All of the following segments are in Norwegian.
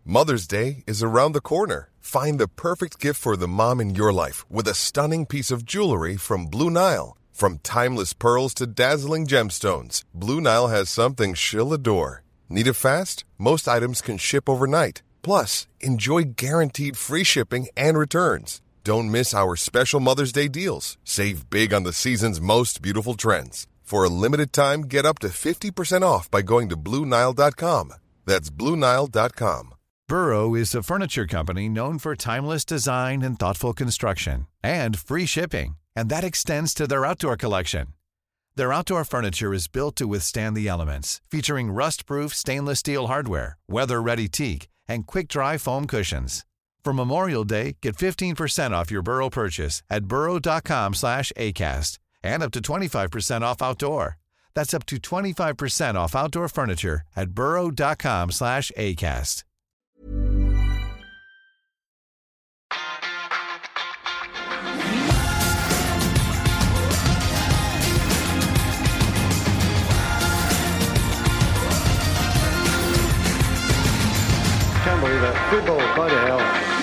Mother's Day is around the corner. Find the perfect gift for the mom in your life with a stunning piece of jewelry from Blue Nile. From timeless pearls to dazzling gemstones, Blue Nile has something she'll adore. Need it fast? Most items can ship overnight. Plus, enjoy guaranteed free shipping and returns. Don't miss our special Mother's Day deals. Save big on the season's most beautiful trends. For a limited time, get up to 50% off by going to BlueNile.com. That's BlueNile.com. Burrow is a furniture company known for timeless design and thoughtful construction, and free shipping, and that extends to their outdoor collection. Their outdoor furniture is built to withstand the elements, featuring rust-proof stainless steel hardware, weather-ready teak, and quick-dry foam cushions. For Memorial Day, get 15% off your Burrow purchase at burrow.com/ACAST, and up to 25% off outdoor. That's up to 25% off outdoor furniture at burrow.com/ACAST. Can't believe it. Football, by the hell.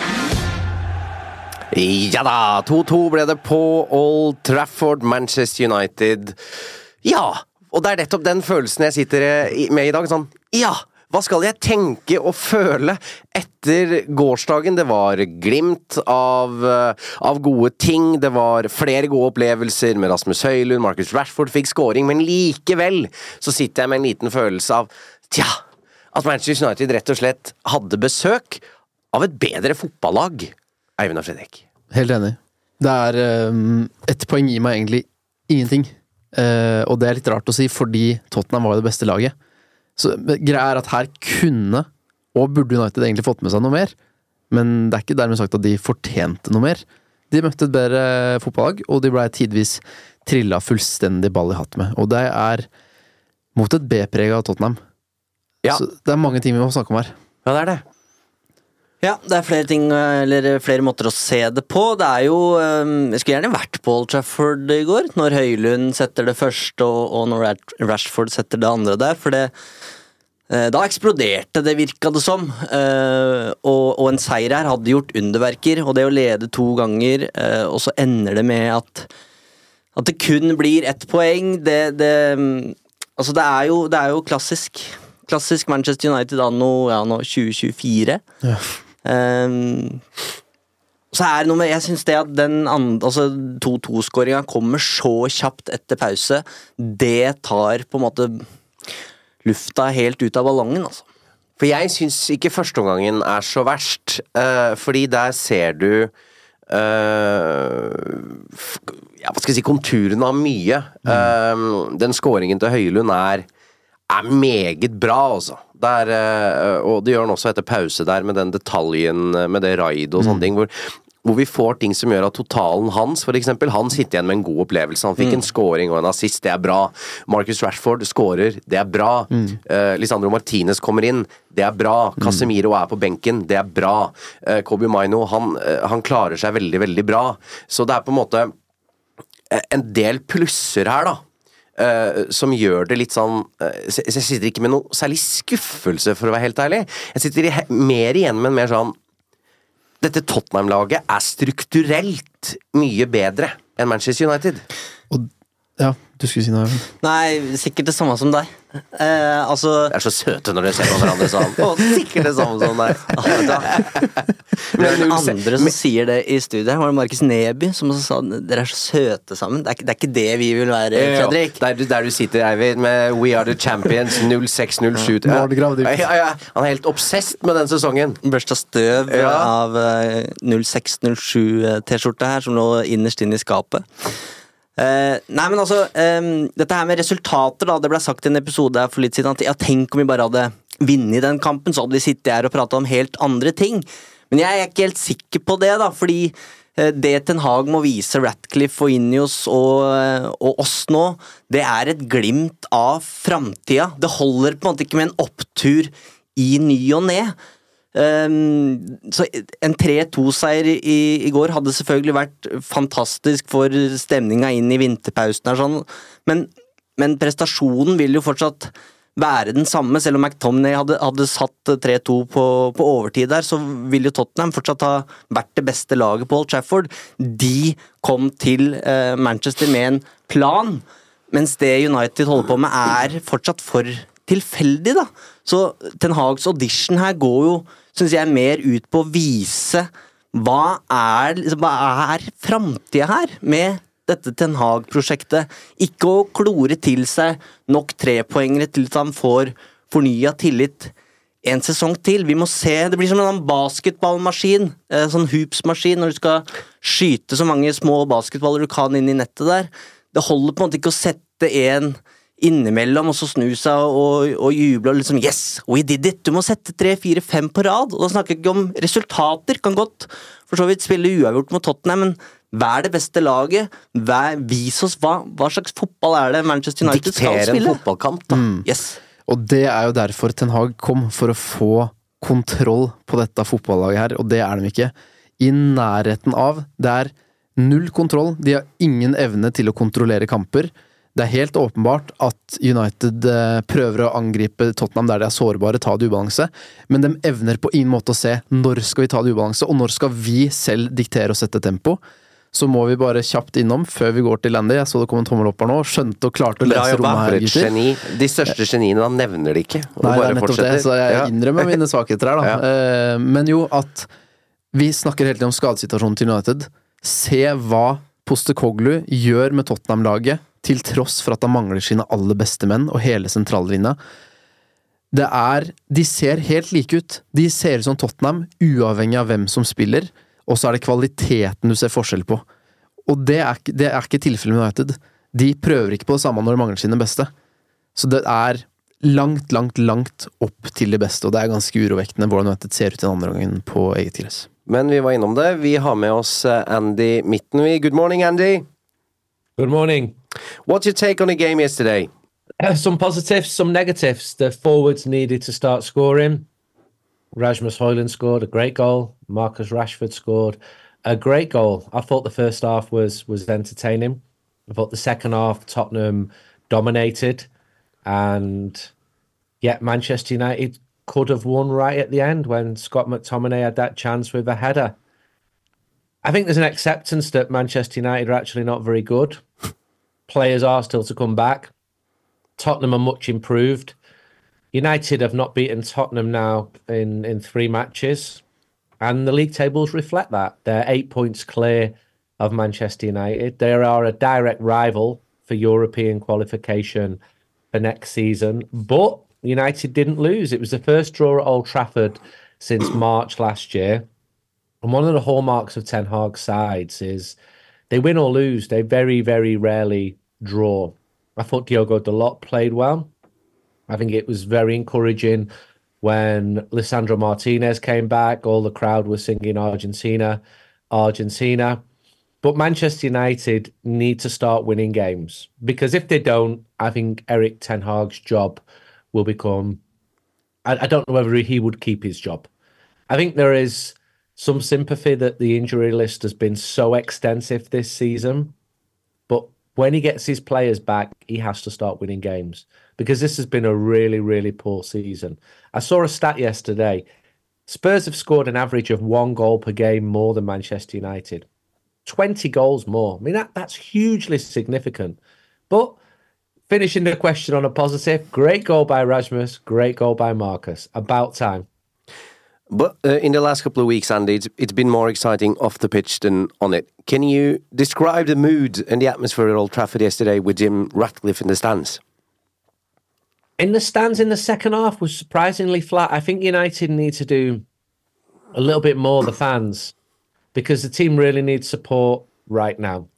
Ja da, 2-2 ble det på Old Trafford, Manchester United. Ja, og det nettopp den følelsen jeg sitter med i dag, sånn, ja, hva skal jeg tenke og føle etter gårsdagen? Det var glimt av gode ting, det var flere gode opplevelser med Rasmus Højlund, Marcus Rashford fikk scoring, men likevel så sitter jeg med en liten følelse av, at Manchester United rett og slett hadde besøk av et bedre fotballag. Eivind og Fredrik. Helt enig. Det et poeng gir meg egentlig ingenting. Og det litt rart å si, fordi Tottenham var det beste laget. Så greia at her kunne, og burde United egentlig fått med seg noe mer, men det ikke dermed sagt at de fortjente noe mer. De møtte et bedre fotballag, og de ble tidvis trillet fullstendig ball i hatt med. Og det mot et B-preg av Tottenham. Ja. Så det mange ting vi må snakke om her. Ja, det det. Ja, det flere ting, eller flere måter å se det på. Det jo jeg skulle gjerne vært på Old Trafford i går, når Højlund setter det første, og når Rashford setter det andre der, for da eksploderte det, virket det som. Og en seier her hadde gjort underverker, og det å lede 2 ganger, og så ender det med at det kun blir 1 poeng. Altså det jo klassisk Manchester United nå 2024. Ja. Så det noe med, jeg synes det at den 2-2-skåringen kommer så kjapt etter pause, det tar på en måte lufta helt ut av ballongen, altså. For jeg synes ikke første omgangen så verst, fordi der ser du hva skal jeg si, konturen av mye. Den skåringen til Højlund meget bra, altså. Og det gjør han også etter pause der, med den detaljen, med det raid og sånne ting, hvor vi får ting som gjør at totalen hans, for eksempel, han sitter igjen med en god opplevelse. Han fikk en scoring og en assist, det bra. Marcus Rashford scorer, det bra. Lisandro Martinez kommer inn, det bra. Casemiro på benken, det bra. Kobe Maino, han klarer seg veldig, veldig bra. Så det på en måte en del plusser her, da. Som gjør det litt sånn, jeg sitter ikke med noe særlig skuffelse, for å være helt ærlig. Jeg sitter mer igjen med en mer sånn, dette Tottenham-laget strukturelt mye bedre enn Manchester United. Og, ja, du skulle si noe. Nei, sikkert det samme som deg. Det så søte når dere ser på hverandre sånn. Sikkert det samme som deg. Men den andre som sier det i studiet, var det Marcus Neby, som sa, dere så søte sammen. Det ikke det vi vil være, Fredrik. Der du sitter, Eivind, med We Are The Champions 06-07. Han helt obsessed med den sesongen. Børsta støv av 06-07 T-skjorte her, som lå innerst inn i skapet. Nei, men altså dette her med resultater da, det ble sagt i en episode her for litt siden at tenk om vi bare hadde vunnet den kampen, så hadde vi sittet her og pratet om helt andre ting, men jeg ikke helt sikker på det da, fordi det Ten Hag må vise Ratcliffe og Ineos og oss nå, det et glimt av fremtiden. Det holder på en måte ikke med en opptur i ny og ned. Så en 3-2-seier i går hadde selvfølgelig vært fantastisk for stemninga inn i vinterpausen her, sånn. Men prestasjonen vil jo fortsatt være den samme, selv om McTominay hadde satt 3-2 på overtid der, så vil jo Tottenham fortsatt ha vært det beste laget på Old Trafford. De kom til Manchester med en plan, mens det United holder på med er fortsatt for tilfeldig da. Så Ten Hags audition her går jo, synes jeg, mer ut på å vise hva er fremtiden her med dette Ten Hag-prosjektet. Ikke å klore til seg nok 3-poengere til at han får fornyet tillit en sesong til. Vi må se, det blir som en basketballmaskin, sånn hoopsmaskin, når du skal skyte så mange små basketballer du kan inn i nettet der. Det holder på en måte ikke å sette en innimellom, og så snu seg og juble og liksom, yes, we did it. Du må sette 3, 4, 5 på rad, og da snakker jeg ikke om resultater, kan godt for så vidt spille uavgjort mot Tottenham, men vær det beste laget, vis oss hva slags fotball er det Manchester United skal spille. Diktere en fotballkamp da. Yes. Og det er jo derfor Ten Hag kom, for å få kontroll på dette fotballaget her, og det er de ikke i nærheten av. Det er null kontroll, de har ingen evne til å kontrollere kamper. Det er helt åpenbart at United prøver å angripe Tottenham der de er sårbare, ta det ubalanse, men de evner på ingen måte å se når skal vi ta det ubalanse, og når skal vi selv diktere og sette tempo. Så må vi bare kjapt innom før vi går til Andy. Jeg så det kom en tommel opp her nå, skjønte og klarte å lese rommet her, gutter. Geni. De største geniene da nevner det ikke. Nei, det er nettopp det, så jeg innrømmer mine svakheter her da. Ja. Men jo, at vi snakker helt om skadesituasjonen til United. Se hva Postecoglou gjør med Tottenham-laget, til tross for at han mangler sine aller beste menn og hele sentrallinja. De ser helt like ut. De ser ut som Tottenham, uavhengig av hvem som spiller, og så er det kvaliteten du ser forskjell på. Og det er ikke tilfellet med United. De prøver ikke på det samme når de mangler sine beste. Så det er langt, langt, langt opp til det beste, og det er ganske urovektende hvordan United ser ut i den andre gangen på eget gress. Men vi var innom det. Vi har med oss Andy Mittenvi. Good morning, Andy. Good morning. What's your take on the game yesterday? Some positives, some negatives. The forwards needed to start scoring. Rasmus Højlund scored a great goal. Marcus Rashford scored a great goal. I thought the first half was entertaining. I thought the second half Tottenham dominated, and yet Manchester United could have won right at the end when Scott McTominay had that chance with a header. I think there's an acceptance that Manchester United are actually not very good. Players are still to come back. Tottenham are much improved. United have not beaten Tottenham now in 3 matches, and the league tables reflect that. They're 8 points clear of Manchester United. They are a direct rival for European qualification for next season, but United didn't lose. It was the first draw at Old Trafford since March last year. And one of the hallmarks of Ten Hag's sides is they win or lose. They very, very rarely draw. I thought Diogo Dalot played well. I think it was very encouraging when Lisandro Martinez came back. All the crowd was singing Argentina, Argentina. But Manchester United need to start winning games, because if they don't, I think Erik Ten Hag's job will become... I don't know whether he would keep his job. I think there is some sympathy that the injury list has been so extensive this season, but when he gets his players back, he has to start winning games, because this has been a really, really poor season. I saw a stat yesterday. Spurs have scored an average of 1 goal per game more than Manchester United. 20 goals more. I mean, that's hugely significant. But finishing the question on a positive, great goal by Rasmus, great goal by Marcus. About time. But in the last couple of weeks, Andy, it's been more exciting off the pitch than on it. Can you describe the mood and the atmosphere at Old Trafford yesterday with Jim Ratcliffe in the stands? In the stands in the second half was surprisingly flat. I think United need to do a little bit more, the fans, because the team really needs support right now.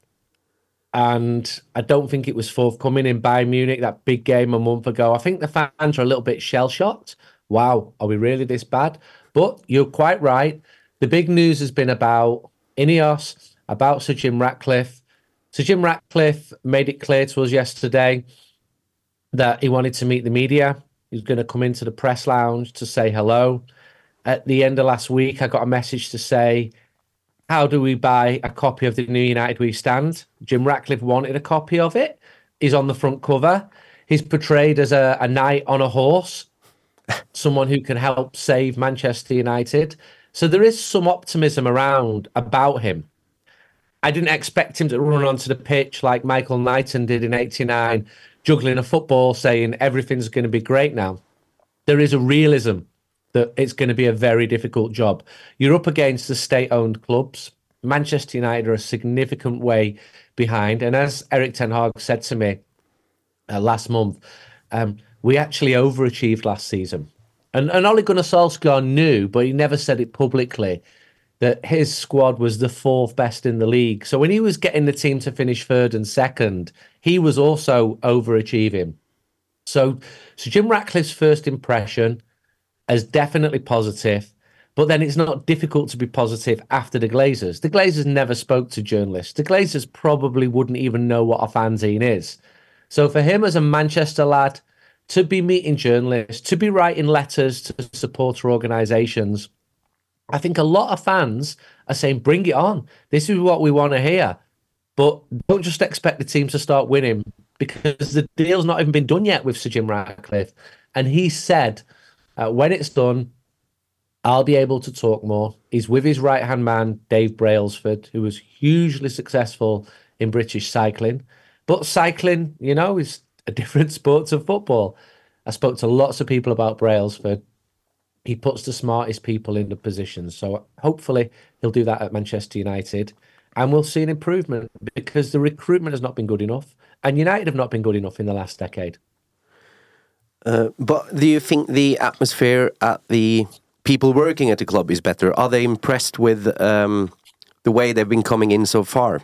And I don't think it was forthcoming in Bayern Munich, that big game a month ago. I think the fans are a little bit shell-shocked. Wow, are we really this bad? But you're quite right. The big news has been about Ineos, about Sir Jim Ratcliffe. Sir Jim Ratcliffe made it clear to us yesterday that he wanted to meet the media. He was going to come into the press lounge to say hello. At the end of last week, I got a message to say, how do we buy a copy of the new United We Stand? Jim Ratcliffe wanted a copy of it. He's on the front cover. He's portrayed as a knight on a horse, someone who can help save Manchester United. So there is some optimism about him. I didn't expect him to run onto the pitch like Michael Knighton did in '89, juggling a football, saying everything's going to be great now. There is a realism that it's going to be a very difficult job. You're up against the state-owned clubs. Manchester United are a significant way behind. And as Erik ten Hag said to me last month, we actually overachieved last season. And Ole Gunnar Solskjaer knew, but he never said it publicly, that his squad was the 4th best in the league. So when he was getting the team to finish 3rd and 2nd, he was also overachieving. So Jim Ratcliffe's first impression is definitely positive, but then it's not difficult to be positive after the Glazers. The Glazers never spoke to journalists. The Glazers probably wouldn't even know what a fanzine is. So for him as a Manchester lad, to be meeting journalists, to be writing letters to supporter organisations, I think a lot of fans are saying, bring it on. This is what we want to hear. But don't just expect the team to start winning, because the deal's not even been done yet with Sir Jim Ratcliffe. And he said, when it's done, I'll be able to talk more. He's with his right-hand man, Dave Brailsford, who was hugely successful in British cycling. But cycling, is a different sport to football. I spoke to lots of people about Brailsford. He puts the smartest people in the positions. So hopefully he'll do that at Manchester United. And we'll see an improvement, because the recruitment has not been good enough. And United have not been good enough in the last decade. But do you think the atmosphere at the people working at the club is better? Are they impressed with the way they've been coming in so far?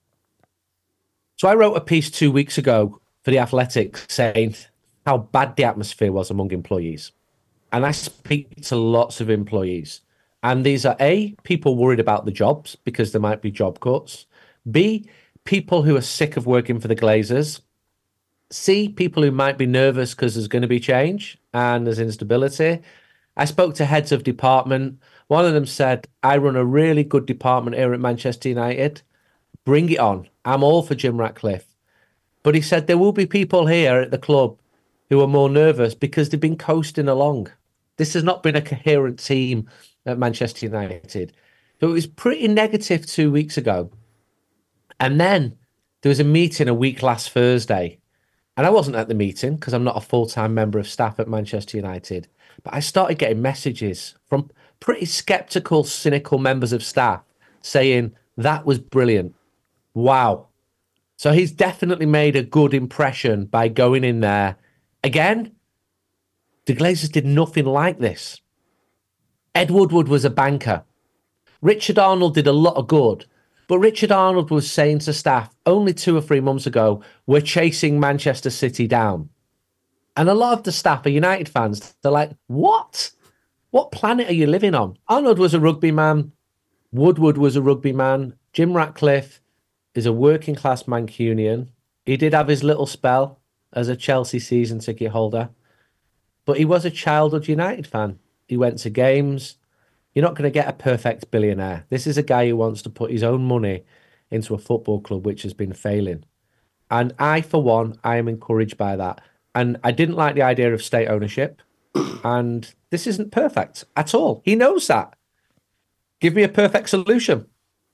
So I wrote a piece 2 weeks ago for The Athletic saying how bad the atmosphere was among employees. And I speak to lots of employees. And these are A, people worried about the jobs because there might be job cuts. B, people who are sick of working for the Glazers. C, people who might be nervous because there's going to be change and there's instability. I spoke to heads of department. One of them said, I run a really good department here at Manchester United. Bring it on. I'm all for Jim Ratcliffe. But he said there will be people here at the club who are more nervous because they've been coasting along. This has not been a coherent team at Manchester United. So it was pretty negative 2 weeks ago. And then there was a meeting a week last Thursday. And I wasn't at the meeting because I'm not a full-time member of staff at Manchester United. But I started getting messages from pretty sceptical, cynical members of staff saying, that was brilliant. Wow. So he's definitely made a good impression by going in there. Again, the Glazers did nothing like this. Ed Woodward was a banker. Richard Arnold did a lot of good. But Richard Arnold was saying to staff only 2 or 3 months ago, we're chasing Manchester City down. And a lot of the staff are United fans. They're like, what? What planet are you living on? Arnold was a rugby man. Woodward was a rugby man. Jim Ratcliffe is a working class Mancunian. He did have his little spell as a Chelsea season ticket holder. But he was a childhood United fan. He went to games. You're not going to get a perfect billionaire. This is a guy who wants to put his own money into a football club which has been failing. And I, for one, I am encouraged by that. And I didn't like the idea of state ownership. And this isn't perfect at all. He knows that. Give me a perfect solution.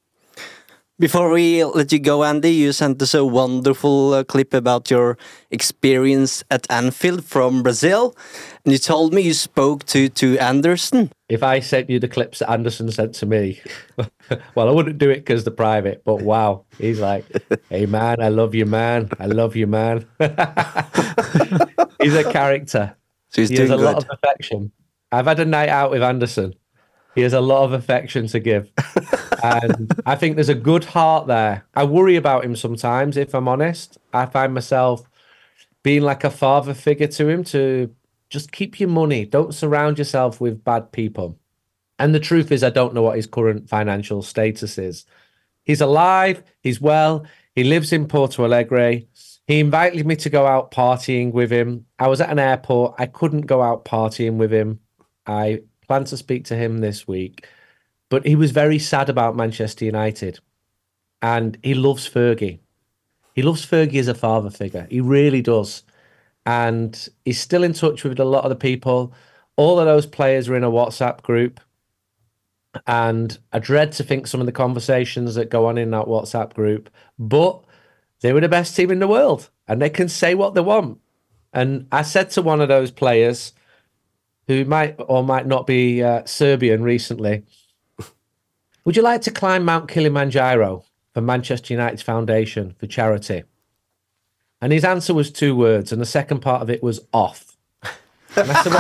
Before we let you go, Andy, you sent us a wonderful clip about your experience at Anfield from Brazil. And you told me you spoke to Anderson. If I sent you the clips that Anderson sent to me, well, I wouldn't do it because they're private, but wow. He's like, hey, man, I love you, man. I love you, man. He's a character. So he has a lot of affection. I've had a night out with Anderson. He has a lot of affection to give. And I think there's a good heart there. I worry about him sometimes, if I'm honest. I find myself being like a father figure to him, to just keep your money. Don't surround yourself with bad people. And the truth is, I don't know what his current financial status is. He's alive. He's well. He lives in Porto Alegre. He invited me to go out partying with him. I was at an airport. I couldn't go out partying with him. I plan to speak to him this week. But he was very sad about Manchester United. And he loves Fergie. He loves Fergie as a father figure. He really does. and he's still in touch with a lot of the people. All of those players are in a WhatsApp group, and I dread to think some of the conversations that go on in that WhatsApp group, but they were the best team in the world, and they can say what they want. And I said to one of those players, who might or might not be Serbian recently, would you like to climb Mount Kilimanjaro for Manchester United's foundation for charity? And his answer was 2 words, and the second part of it was off. And I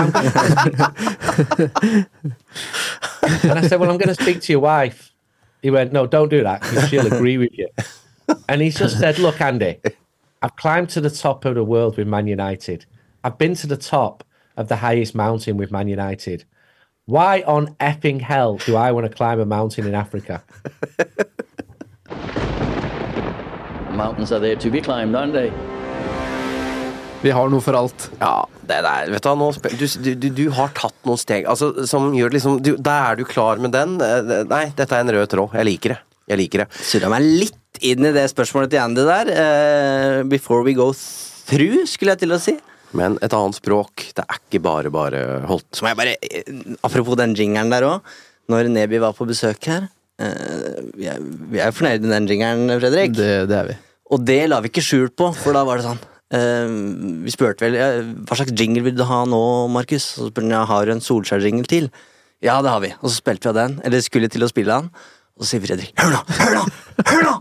said, well, I'm going to speak to your wife. He went, no, don't do that, because she'll agree with you. And he just said, look, Andy, I've climbed to the top of the world with Man United. I've been to the top of the highest mountain with Man United. Why on effing hell do I want to climb a mountain in Africa? Mountains are there to be climbed, aren't they? Vi har noe for alt. Ja, det der, vet du, du har tatt noen steg, altså, som gjør liksom, der du klar med den. Nei, dette en rød tråd, jeg liker det. Surret meg litt inn i det spørsmålet til Andy der, before we go through, skulle jeg til å si. Men et annet språk, det ikke bare holdt. Så må jeg bare, apropos den jingeren der også, når Neby var på besøk her, vi fornøyde med den jingeren, Fredrik. Det vi. Og det la vi ikke skjult på, for da var det sånn, vi spurte vel, hva slags jingle vil du ha nå, Markus? Og så spurte jeg, har du en Solskjær-jingle til? Ja, det har vi. Og så spilte vi av den, eller skulle til å spille den, og så sier Fredrik, hør nå!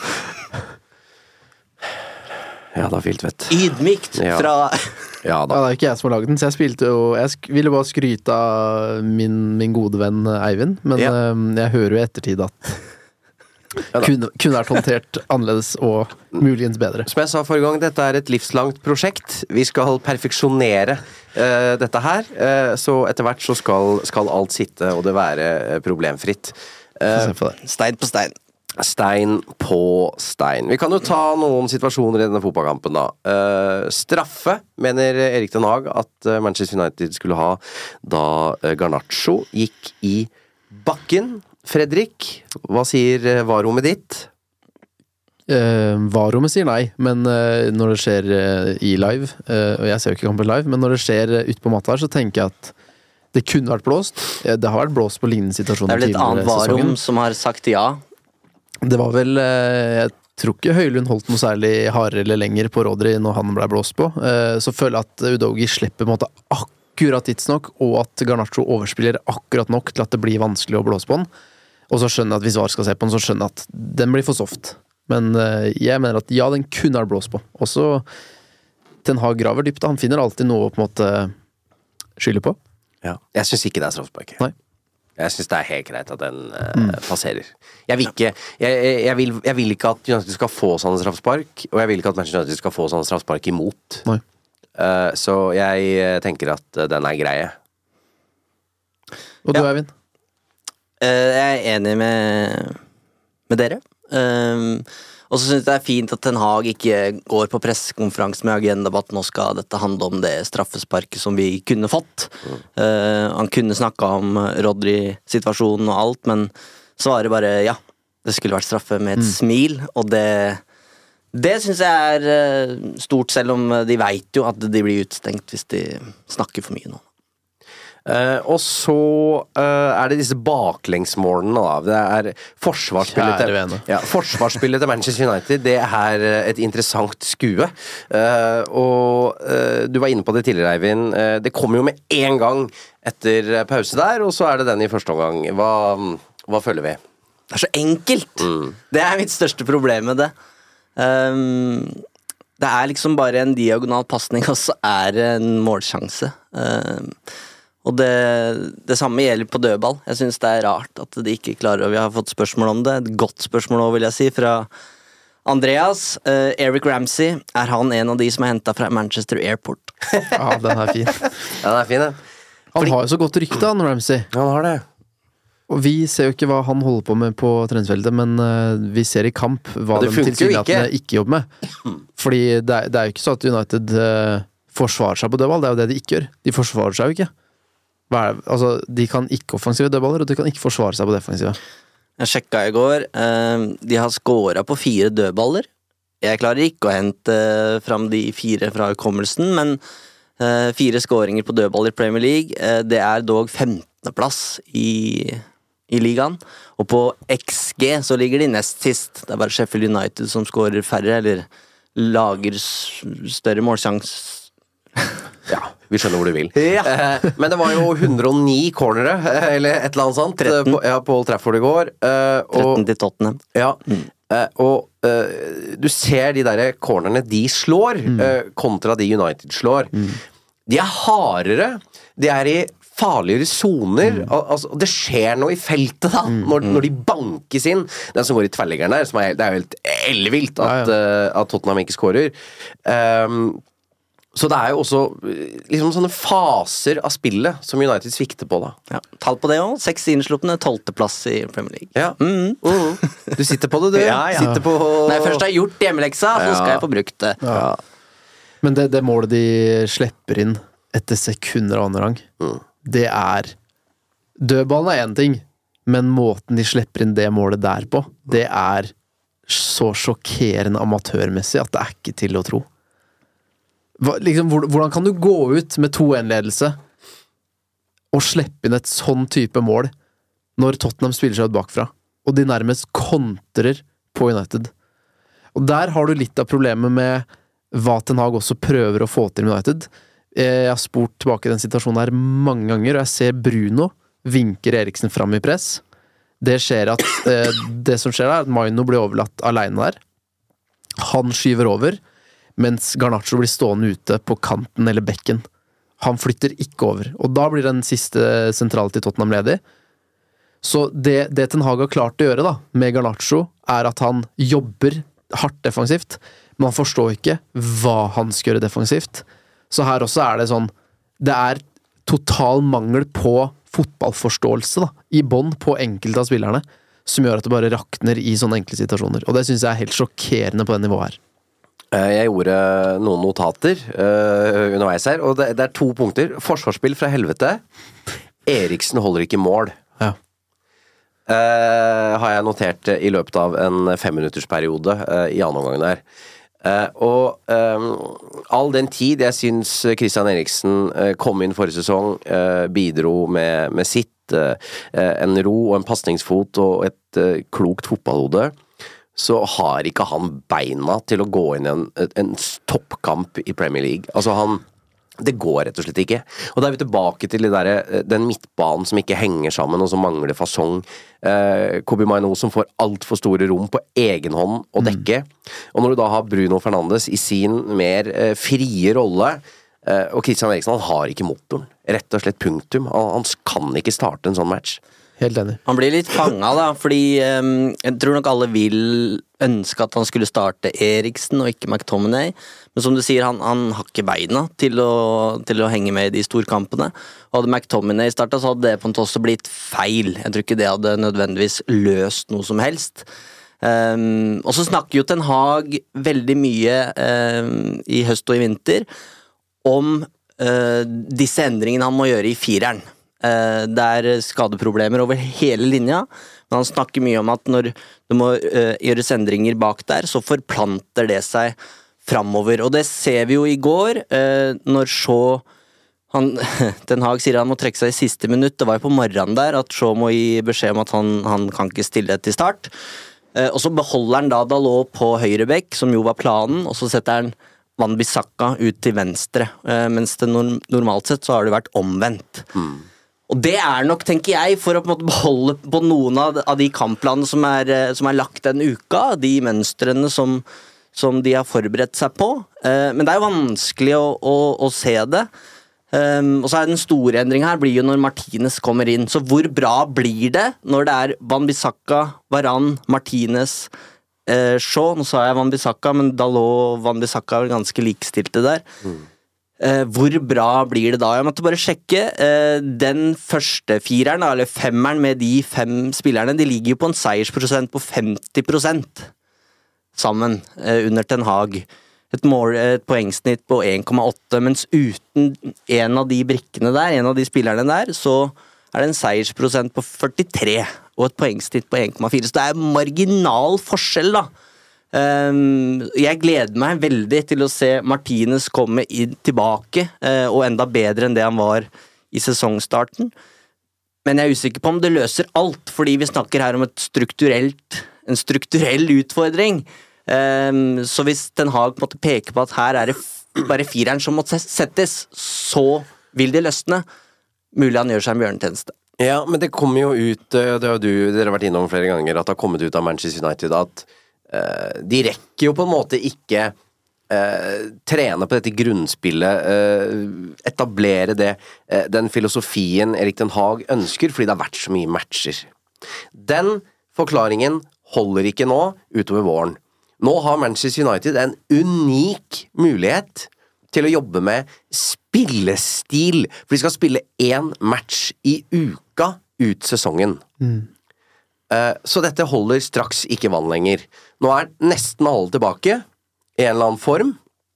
Ja, da Filtvedt. Ydmykt fra... Ja, da. Ja, det ikke jeg som har laget den, så jeg spilte jo, jeg ville bare skryte av min gode venn Eivind, men jeg hører jo i ettertid at kunne vært håndtert annerledes og muligens bedre. Som jeg sa forrige gang, dette et livslangt prosjekt. Vi skal perfeksjonere dette her, så etter hvert så skal alt sitte og det være problemfritt. Stein på stein. Stein på stein. Vi kan jo ta noen situasjoner i denne fotballkampen da. Straffe, mener Erik Ten Hag at Manchester United skulle ha da Garnacho gikk i bakken. Fredrik, hva sier varrommet ditt? Varrommet sier nei, men når det skjer i live, og jeg ser jo ikke kampen live, men når det skjer ut på matta her, så tenker jeg at det kunne vært blåst. Det har vært blåst på lignende situasjoner tidligere i sesongen. Det vel et annet varrom som har sagt ja? Det var vel, jeg tror ikke Høylund holdt noe særlig hardere eller lenger på Rodri når han ble blåst på, så føler jeg at Udogi slipper på en måte akkurat tidsnok, og at Garnacho overspiller akkurat nok til at det blir vanskelig å blåse på den. Og så skjønner jeg at hvis VAR skal se på den, så skjønner jeg at den blir for soft. Men jeg mener at ja, den kunne vært blåst på. Og så Ten Hag graver dypt, han finner alltid noe å på en måte skylde på. Ja. Jeg synes ikke det straffespark. Nei. Jeg synes det helt greit at den passerer. Jeg vil ikke at United skal få sånne straffespark, og jeg vil ikke at Manchester United skal få sånne straffespark imot. Nei. Så jeg tenker at den greie. Og du, Eivind? Jeg enig med dere. Og så synes jeg det fint at Ten Hag ikke går på pressekonferanse med agendaen at nå skal dette handle om det straffesparket som vi kunne fått. Han kunne snakket om Rodri-situasjonen og alt, men svarer bare ja, det skulle vært straffe med et smil, og det synes jeg stort, selv om de vet jo at de blir utstengt hvis de snakker for mye nå. Og så det disse baklengsmålene da. Det forsvarsspillet til Manchester United. Det et interessant skue, og du var inne på det tidligere, Eivind. Det kommer jo med en gang etter pause der, og så det den i første omgang. Hva føler vi? Det så enkelt. Det mitt største problem med det. Det liksom bare en diagonal passning, og så det en målsjanse. Og det samme gjelder på dødball. Jeg synes det rart at de ikke klarer, og vi har fått spørsmål om det. Et godt spørsmål også, vil jeg si, fra Andreas. Eric Ramsey, han en av de som hentet fra Manchester Airport? Ja, den fin. Ja, den fin, ja. Han har jo så godt rykte, han Ramsey. Han har det. Og vi ser jo ikke hva han holder på med på treningsfeltet, men vi ser i kamp hva de tilsynelatende ikke jobber med. Fordi det jo ikke så at United forsvarer seg på dødball, det jo det de ikke gjør. De forsvarer seg jo ikke. Altså, de kan ikke offensive dødballer, og de kan ikke forsvare seg på defensive. Jeg sjekket i går, de har skåret på 4 dødballer Jeg klarer ikke å hente fram de 4 fra hukommelsen, men 4 skåringer på dødball i Premier League, det dog 15. plass i ligaen, og på XG så ligger de nest sist. Det bare Sheffield United som skårer færre, eller lager større målsjans. Ja, vi skjønner hvor du vil. Ja. Men det var jo 109 cornere, eller et eller annet sånt, 13. på Old Trafford i går. 13 til Tottenham. Ja, og du ser de der cornerne de slår, kontra de United slår. De hardere, de i farligere zoner, altså, det skjer noe i feltet da, når de bankes inn. Den som går i tverrliggeren der, det jo helt ellevilt at Tottenham ikke skårer. Så det jo også liksom sånne faser av spillet som United svikter på da. Ja, tall på det også. 6 innsluppende, 12. plass i Premier League. Ja. Du sitter på det, du. Ja. Sitter på... Når jeg først har gjort hjemmeleksa, så skal jeg få brukt det. Ja. Men det målet de slipper inn etter sekunder av andre gang, det dødballen en ting, men måten de slipper inn det målet der på, det så sjokkerende amatørmessig at det ikke til å tro. Hvordan kan du gå ut med 2-1-ledelse og slippe inn et sånn type mål når Tottenham spiller seg ut bakfra, og de nærmest kontrer på United? Og der har du litt av problemet med hva Ten Hag også prøver å få til United. Jeg har spurt tilbake i den situasjonen her mange ganger, og jeg ser Bruno vinker Eriksen fram i press. Det skjer at det som skjer at Maino blir overlatt alene der. Han skyver over, mens Garnacho blir stående ute på kanten eller bekken. Han flytter ikke over, og da blir den siste sentralen til Tottenham ledig. Så det Ten Hag har klart å gjøre da, med Garnacho, at han jobber hardt defensivt, men han forstår ikke hva han skal gjøre defensivt. Så her også det sånn, det total mangel på fotballforståelse da, i bånd på enkelte av spillerne, som gjør at det bare rakner i sånne enkle situasjoner. Og det synes jeg helt sjokkerende på det nivået her. Jeg gjorde noen notater underveis her, og det 2 punkter. Forsvarsspill fra helvete. Eriksen holder ikke mål. Ja. Har jeg notert i løpet av en 5-minuttersperiode i annen omgang der. Og all den tid jeg synes Christian Eriksen kom inn forrige sesong, bidro med sitt, en ro og en passningsfot og et klokt fotballhode, så har ikke han beina til å gå inn i en toppkamp i Premier League. Altså det går rett og slett ikke. Og da vi tilbake til den midtbanen som ikke henger sammen, og som mangler fasong. Kobbie Mainoo som får alt for store rom på egen hånd å dekke. Og når du da har Bruno Fernandes i sin mer frie rolle, og Christian Eriksen, han har ikke motoren. Rett og slett punktum. Han kan ikke starte en sånn match. Helt enig. Han blir litt fanget da, fordi jeg tror nok alle vil ønske at han skulle starte Eriksen og ikke McTominay, men som du sier, han har ikke beina til å henge med i de storkampene. Og hadde McTominay startet, så hadde det på en måte også blitt feil. Jeg tror ikke det hadde nødvendigvis løst noe som helst. Og så snakker jo Ten Hag veldig mye i høst og i vinter om disse endringene han må gjøre i 4'eren. Det skadeproblemer over hele linja, men han snakker mye om at når det må gjøres endringer bak der, så forplanter det seg framover, og det ser vi jo i går, når Ten Hag sier han må trekke seg i siste minutt. Det var jo på morgenen der at Shaw må gi beskjed om at han kan ikke stille til start, og så beholder han da Dalot på høyrebekk, som jo var planen, og så setter han Wan-Bissaka ut til venstre, mens det normalt sett så har det vært omvendt. Og det nok, tenker jeg, for å på en måte beholde på noen av de kampplanene som er lagt den uka, de mønstrene som de har forberedt seg på. Men det jo vanskelig å se det. Og så den store endringen her blir jo når Martinez kommer inn. Så hvor bra blir det når det Wan-Bissaka, Varane, Martinez, Shaw? Nå sa jeg Wan-Bissaka, men Dalot og Wan-Bissaka ganske likestilte der. Hvor bra blir det da? Jeg måtte bare sjekke. Den første 4'eren, eller 5'eren med de 5 spillerne, de ligger jo på en seiersprosent på 50% sammen under Ten Hag. Et poengsnitt på 1,8, mens uten en av de brikkene der, en av de spillerne der, så det en seiersprosent på 43, og et poengsnitt på 1,4. Så det marginal forskjell da, Jeg gleder meg veldig til å se Martinez komme tilbake, og enda bedre enn det han var i sesongstarten. Men jeg er usikker på om det løser alt, fordi vi snakker her om en strukturell utfordring. Så hvis Ten Hag på en måte peker på at her er det bare fireren som må settes, så vil det løsne. Mulig han gjør seg en bjørnetjeneste. Ja, men det kommer jo ut, det har jo dere har vært innom flere ganger, at det har kommet ut av Manchester United at de rekker jo på en måte ikke trene på dette grunnspillet, etablere den filosofien Erik Ten Hag ønsker, fordi det har vært så mye matcher. Den forklaringen holder ikke nå utover våren. Nå har Manchester United en unik mulighet til å jobbe med spillestil, for de skal spille 1 match i uka ut sesongen. Så dette holder straks ikke vann lenger. Nå er nesten alle tilbake i en eller annen form.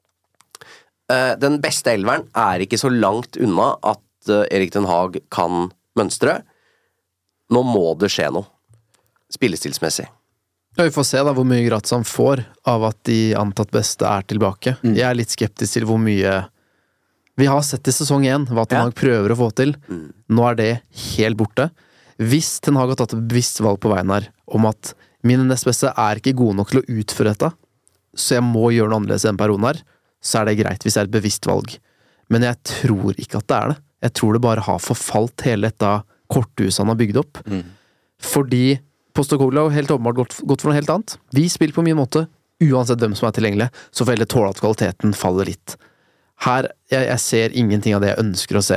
Den beste elveren er ikke så langt unna at Erik Ten Hag kan mønstre. Nå må det skje noe spillestilsmessig. Ja, vi får se da hvor mye gratis han får av at de antatt beste er tilbake. Jeg er litt skeptisk til hvor mye vi har sett i sesong 1, hva Ten Hag prøver å få til. Nå er det helt borte. Hvis Ten Hag har tatt et bevisst valg på veien her om at mine nest beste er ikke gode nok til å utføre dette, så jeg må gjøre noe annerledes i den perioden her, så er det greit hvis det er et bevisst valg. Men jeg tror ikke at det er det. Jeg tror det bare har forfalt hele dette korthuset han har bygd opp. Fordi Postecoglou har helt åpenbart gått for noe helt annet. Vi spiller på min måte, uansett hvem som er tilgjengelig, så får heller tåle at kvaliteten faller litt. Her, jeg ser ingenting av det jeg ønsker å se.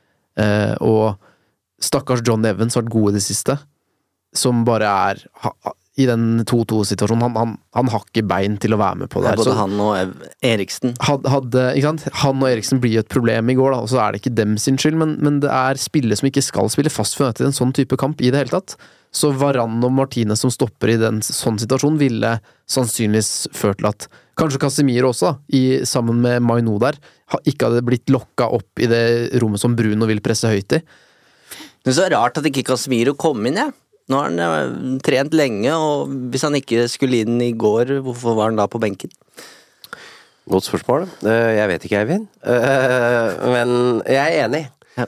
Og stakkars John Evans har vært gode i det siste, som bare er i den 2-2-situasjonen, han har ikke bein til å være med på det. Både han og Eriksen. Ikke sant? Han og Eriksen blir jo et problem i går, da, og så er det ikke dem sin skyld, men det er spillere som ikke skal spille fast for United i en sånn type kamp i det hele tatt. Så Varane og Martinez som stopper i den sånn situasjon ville sannsynligvis ført til at kanskje Casemiro også, sammen med Maino der, ikke hadde blitt lokket opp i det rommet som Bruno vil presse høyt i. Det er så rart at ikke Casemiro kom inn, ja. Nå har han trent lenge, og hvis han ikke skulle inn i går, hvorfor var han da på benken? Godt spørsmål. Jeg vet ikke, Eivind. Men jeg er enig. Ja.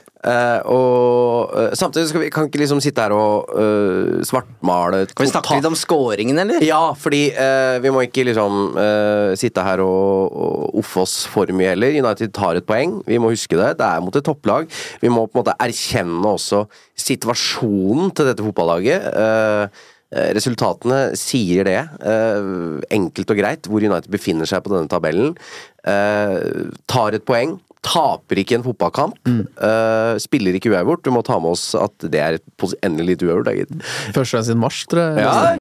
Og samtidig kan vi ikke liksom sitte her og svartmale. Kan vi snakke litt om scoringen, eller? Ja, fordi vi må ikke liksom sitte her og uffe oss for mye heller. United tar et poeng, vi må huske det. Det er mot et topplag. Vi må på en måte erkjenne også situasjonen til dette fotballaget. Resultatene sier det, enkelt og greit, hvor United befinner seg på denne tabellen. Tar et poeng, taper ikke en fotballkamp, spiller ikke uavgjort. Du må ta med oss at det er endelig litt uavgjort. Første gang siden mars, tror jeg. Ja.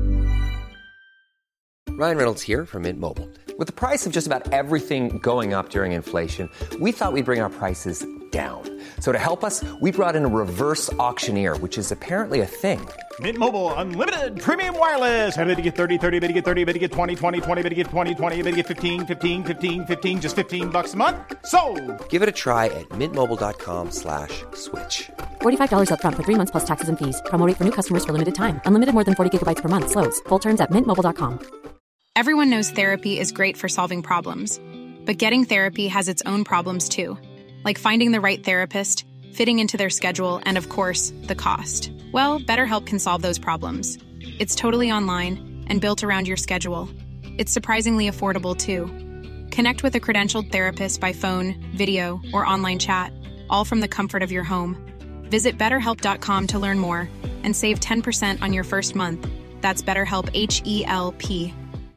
Ryan Reynolds here from Mint Mobile. With the price of just about everything going up during inflation, we thought we'd bring our prices down. So to help us, we brought in a reverse auctioneer, which is apparently a thing. Mint Mobile Unlimited Premium Wireless. How to get 30, 30, bit to get 30, bit to get 20, 20, 20, bit to get 20, 20, bit to get 15, 15, 15, 15, just $15 a month? Sold! Give it a try at mintmobile.com/switch. $45 up front for 3 months plus taxes and fees. Promo rate for new customers for limited time. Unlimited more than 40 gigabytes per month. Slows full terms at mintmobile.com. Everyone knows therapy is great for solving problems. But getting therapy has its own problems too. Like finding the right therapist, fitting into their schedule, and of course, the cost. Well, BetterHelp can solve those problems. It's totally online and built around your schedule. It's surprisingly affordable too. Connect with a credentialed therapist by phone, video, or online chat, all from the comfort of your home. Visit BetterHelp.com to learn more and save 10% on your first month. That's BetterHelp, H-E-L-P.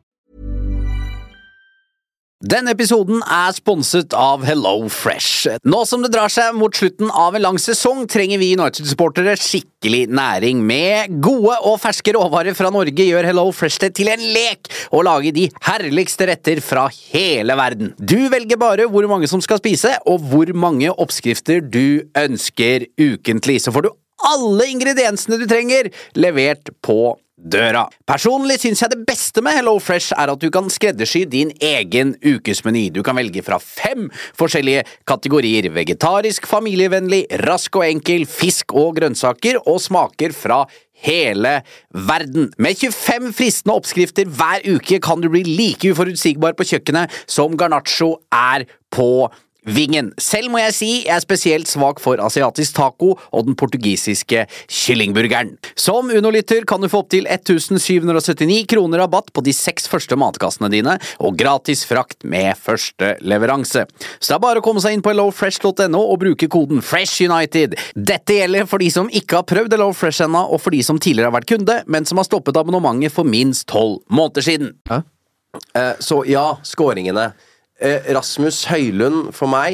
Denne episoden er sponset av Hello Fresh. Nå som det drar seg mot slutten av en lang sesong, trenger vi United-supportere skikkelig næring. Med gode og ferske råvarer fra Norge gjør Hello Fresh det til en lek å lage de herligste retter fra hele verden. Du velger bare hvor mange som skal spise, og hvor mange oppskrifter du ønsker ukentlig. Så får du alle ingrediensene du trenger levert på døra. Personlig synes jeg det beste med HelloFresh at du kan skreddersy din egen ukesmeny. Du kan velge fra 5 forskjellige kategorier: vegetarisk, familievennlig, rask og enkel, fisk og grønnsaker, og smaker fra hele verden. Med 25 fristende oppskrifter hver uke kan du bli like uforutsigbar på kjøkkenet som Garnacho på vingen. Selv må jeg si jeg spesielt svak for asiatisk taco og den portugisiske kyllingburgeren. Som Uno-lytter kan du få opp til 1779 kroner rabatt på de 6 første matkassene dine, og gratis frakt med første leveranse. Så det bare å komme seg inn på HelloFresh.no og bruke koden FreshUnited. Dette gjelder for de som ikke har prøvd HelloFresh ennå, og for de som tidligere har vært kunde, men som har stoppet abonnementet for minst 12 måneder siden. Så ja, skåringene. Rasmus Høylund for meg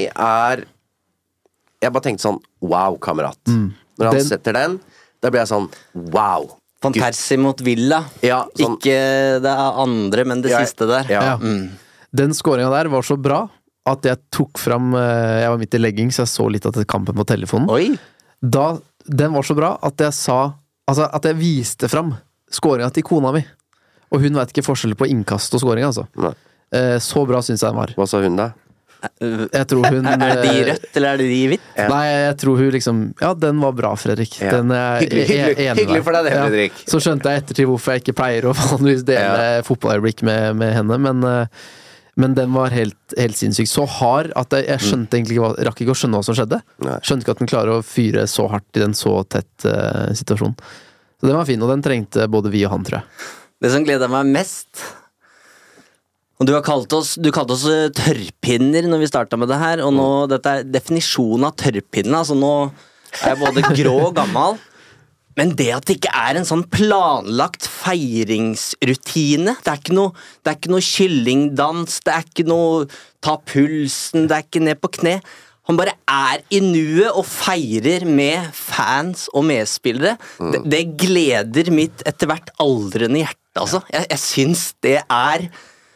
jeg bare tenkte sånn, wow, kamerat. Når han setter den, da blir jeg sånn, wow. Van Persie mot Villa. Ja, sånn, ikke det andre, men det siste der. Ja. Den skåringen der var så bra at jeg tok fram, jeg var midt i legging, så jeg så litt av kampen på telefonen. Oi. Den var så bra at jeg sa, altså at jeg viste fram skåringen til kona mi. Og hun vet ikke forskjell på innkast og skåring, altså. Nei. Så bra synes jeg den var. Hva sa hun da? Jeg tror hun Er det i rødt, eller er det i hvitt? Nei, jeg tror hun liksom ja, den var bra, Fredrik. Den hyggelig for deg det, Fredrik. Så skjønte jeg ettertid hvorfor jeg ikke pleier å vanligvis dele fotballøyeblikk med henne, men den var helt sinnssyk. Så hard at jeg skjønte egentlig ikke rakk ikke å skjønne hva som skjedde. Skjønte ikke at den klarer å fyre så hardt i den så tett situasjon. Så den var fin, og den trengte både vi og han, tror jeg. Det som gleder meg mest, og du kalte oss tørrpinner når vi startet med det her, og nå, dette er definisjonen av tørrpinner, altså nå er jeg både grå og gammel, men det at det ikke er en sånn planlagt feiringsrutine, det er ikke noe kyllingdans, det er ikke noe ta pulsen, det er ikke ned på kne, han bare er i nuet og feirer med fans og medspillere, det gleder mitt etter hvert aldrende hjerte, altså, jeg synes det er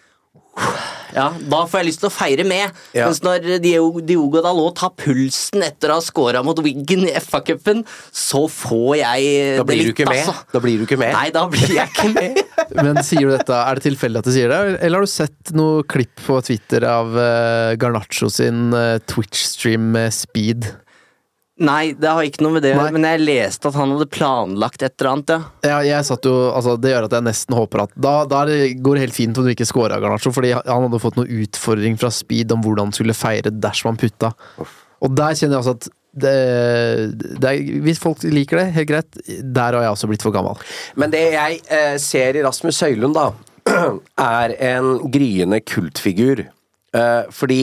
ja, da får jeg lyst til å feire med. Mens når Diogo Dalot tar pulsen etter å ha skåret mot Wigan i FA-cupen, så får jeg da blir det litt, altså. Da blir du ikke med. Nei, da blir jeg ikke med. Men sier du dette, er det tilfeldig at du sier det? Eller har du sett noe klipp på Twitter av Garnacho sin Twitch-stream med Speed? Nei, det har ikke noe med det, men jeg leste at han hadde planlagt et eller annet, ja. Jeg satt jo, altså det gjør at jeg nesten håper at da går det helt fint om du ikke scorer Garnacho, fordi han hadde fått noe utfordring fra Speed om hvordan han skulle feire dersom han putta. Og der kjenner jeg også at det hvis folk liker det, helt greit, der har jeg også blitt for gammel. Men det jeg ser i Rasmus Høylund da, er en gryende kultfigur. Fordi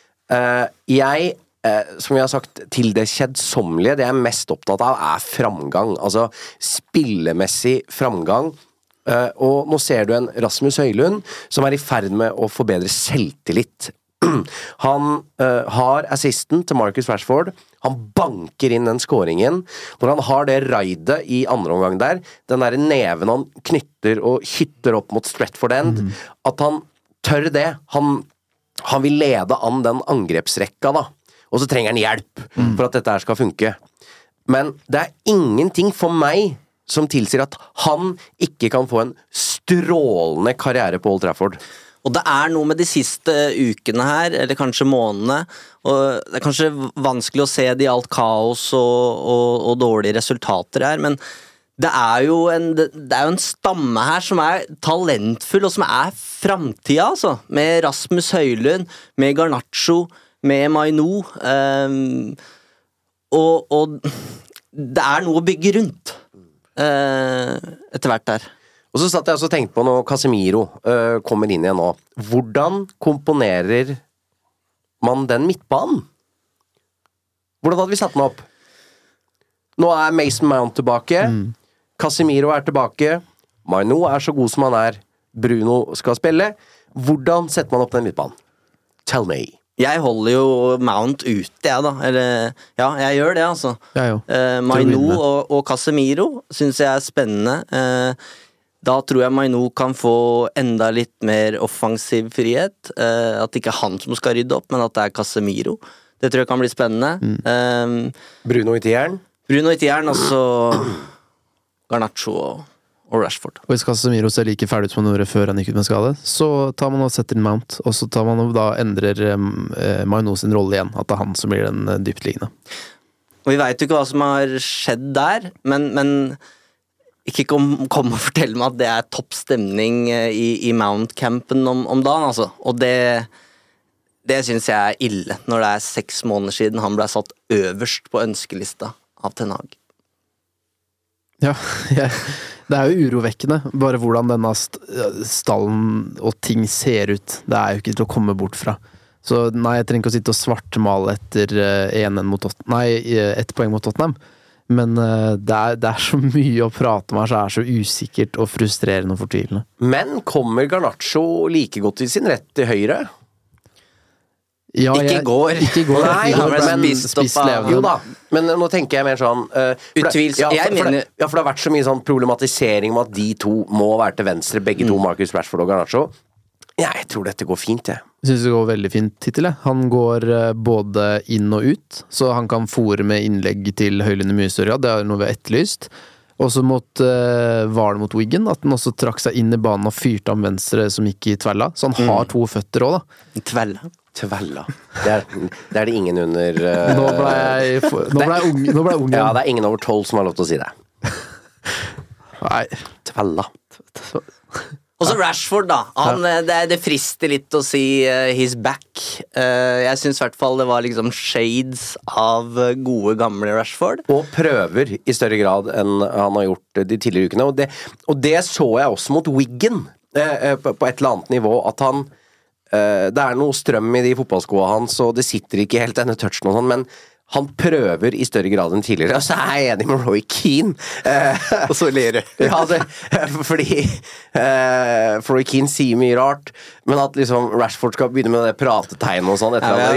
jeg som jeg har sagt, til det kjedsommelige, det jeg er mest opptatt av er framgang, altså spillemessig framgang, og nå ser du en Rasmus Høylund som er i ferd med å forbedre selvtillit. Han har assisten til Marcus Rashford, han banker inn den scoringen, når han har det raidet i andre omgang der, den der neven han knytter og hytter opp mot Stretford End, at han tør det, han vil lede an den angrepsrekka da, og så trenger han hjelp for at dette her skal funke. Men det er ingenting for meg som tilsier at han ikke kan få en strålende karriere på Old Trafford. Og det er noe med de siste ukene her, eller kanskje månedene, og det er kanskje vanskelig å se det i alt kaos og dårlige resultater her, men det er jo en stamme her som er talentfull, og som er fremtiden, altså. Med Rasmus Høylund, med Garnacho, med Mainu, og det er noe å bygge rundt etter hvert der. Og så satt jeg også og tenkte på når Casemiro kommer inn igjen nå. Hvordan komponerer man den midtbanen? Hvordan hadde vi satt den opp? Nå er Mason Mount tilbake, Casemiro er tilbake, Mainu er så god som han er, Bruno skal spille. Hvordan setter man opp den midtbanen? Tell me. Jeg holder jo Mount ute, jeg da. Eller, ja, jeg gjør det, altså. Mainu og Casemiro synes jeg er spennende. Da tror jeg Mainu kan få enda litt mer offensiv frihet. At det ikke er han som skal rydde opp, men at det er Casemiro. Det tror jeg kan bli spennende. Bruno i tieren? Bruno i tieren, og så Garnacho og Rashford. Og hvis Casemiro ser like ferdig ut som han gjorde før han gikk ut med skade, så tar man og setter inn Mount, og så tar man og da endrer Maino sin rolle igjen, at det er han som blir den dyptliggende. Og vi vet jo ikke hva som har skjedd der, men ikke kom og fortell meg at det er topp stemning i Mount-campen om dagen, altså. Og det synes jeg er ille, når det er 6 måneder siden han ble satt øverst på ønskelista av Ten Hag. Ja, det er jo urovekkende, bare hvordan denne stallen og ting ser ut. Det er jo ikke til å komme bort fra. Så nei, jeg trenger ikke å sitte og svartmale etter 1 mot Tottenham. Nei, 1 poeng mot Tottenham. Men det er så mye å prate om her, så er så usikkert og frustrerende og fortvilende. Men kommer Garnacho like godt til sin rett til høyre? Ja, ikke går. Nei, han ble spist opp av. Jo da, men nå tenker jeg mer sånn Utvilsomt. For det har vært så mye sånn problematisering om at de to må være til venstre, begge to, Marcus Rashford og Garnacho. Ja, jeg tror dette går fint, jeg. Jeg synes det går veldig fint hittil, jeg. Han går både inn og ut, så han kan fore med innlegg til Høylund i mye større grad. Det er noe vi har etterlyst. Også var det mot Wigan, at han også trakk seg inn i banen og fyrte ham venstre som gikk i tvella. Så han har 2 føtter også, da. Tvella. Det er det ingen under Nå ble jeg ung. Ja, det er ingen over 12 som har lov til å si det. Nei. Tvella. Og så Rashford da, det frister litt å si he's back. Jeg synes i hvert fall det var liksom shades av gode gamle Rashford. Og prøver i større grad enn han har gjort de tidligere ukene. Og det så jeg også mot Wigan på et eller annet nivå, at han det er noe strøm i de fotballskoene hans, og det sitter ikke helt denne touchen og sånn, men han prøver i større grad enn tidligere, og så er jeg enig med Roy Keane. Og så ler du. Ja, fordi Roy Keane sier mye rart, men at liksom Rashford skal begynne med det pratetegnet og sånn,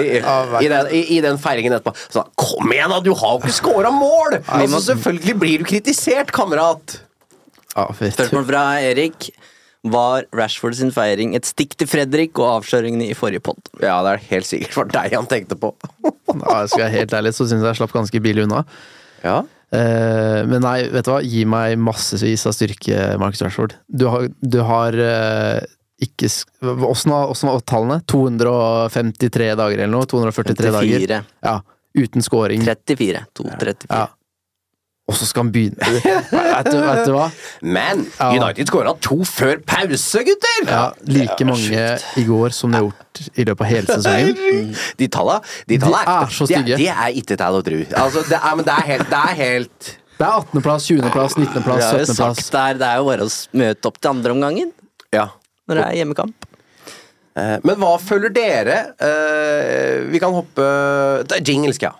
i den feiringen etterpå. Så kom igjen da, du har jo ikke skåret mål! Altså, selvfølgelig blir du kritisert, kamerat! Spørsmål fra Erik. Var Rashford sin feiring et stikk til Fredrik og avsløringene i forrige podd? Ja, det er helt sikkert for deg han tenkte på. Ja, jeg skal være helt ærlig, så synes jeg slapp ganske billig unna. Ja. Men nei, vet du hva? Gi meg massevis av styrke, Marcus Rashford. Du har ikke... Hvordan var tallene? 253 dager eller noe? 243 54. dager? Ja, uten scoring. 34. 234. Ja. Og så skal han begynne. Vet du hva? Men United skåret 2 før pause, gutter! Ja, like mange i går som de har gjort i løpet av hele sesongen. De tallene er så stygge. De er ikke til å tro. Altså, det er helt... Det er 18. plass, 20. plass, 19. plass, 17. plass. Det er jo bare å møte opp til andre omgangen. Ja. Når det er hjemmekamp. Men hva føler dere? Vi kan hoppe... Det er jingle, skal jeg.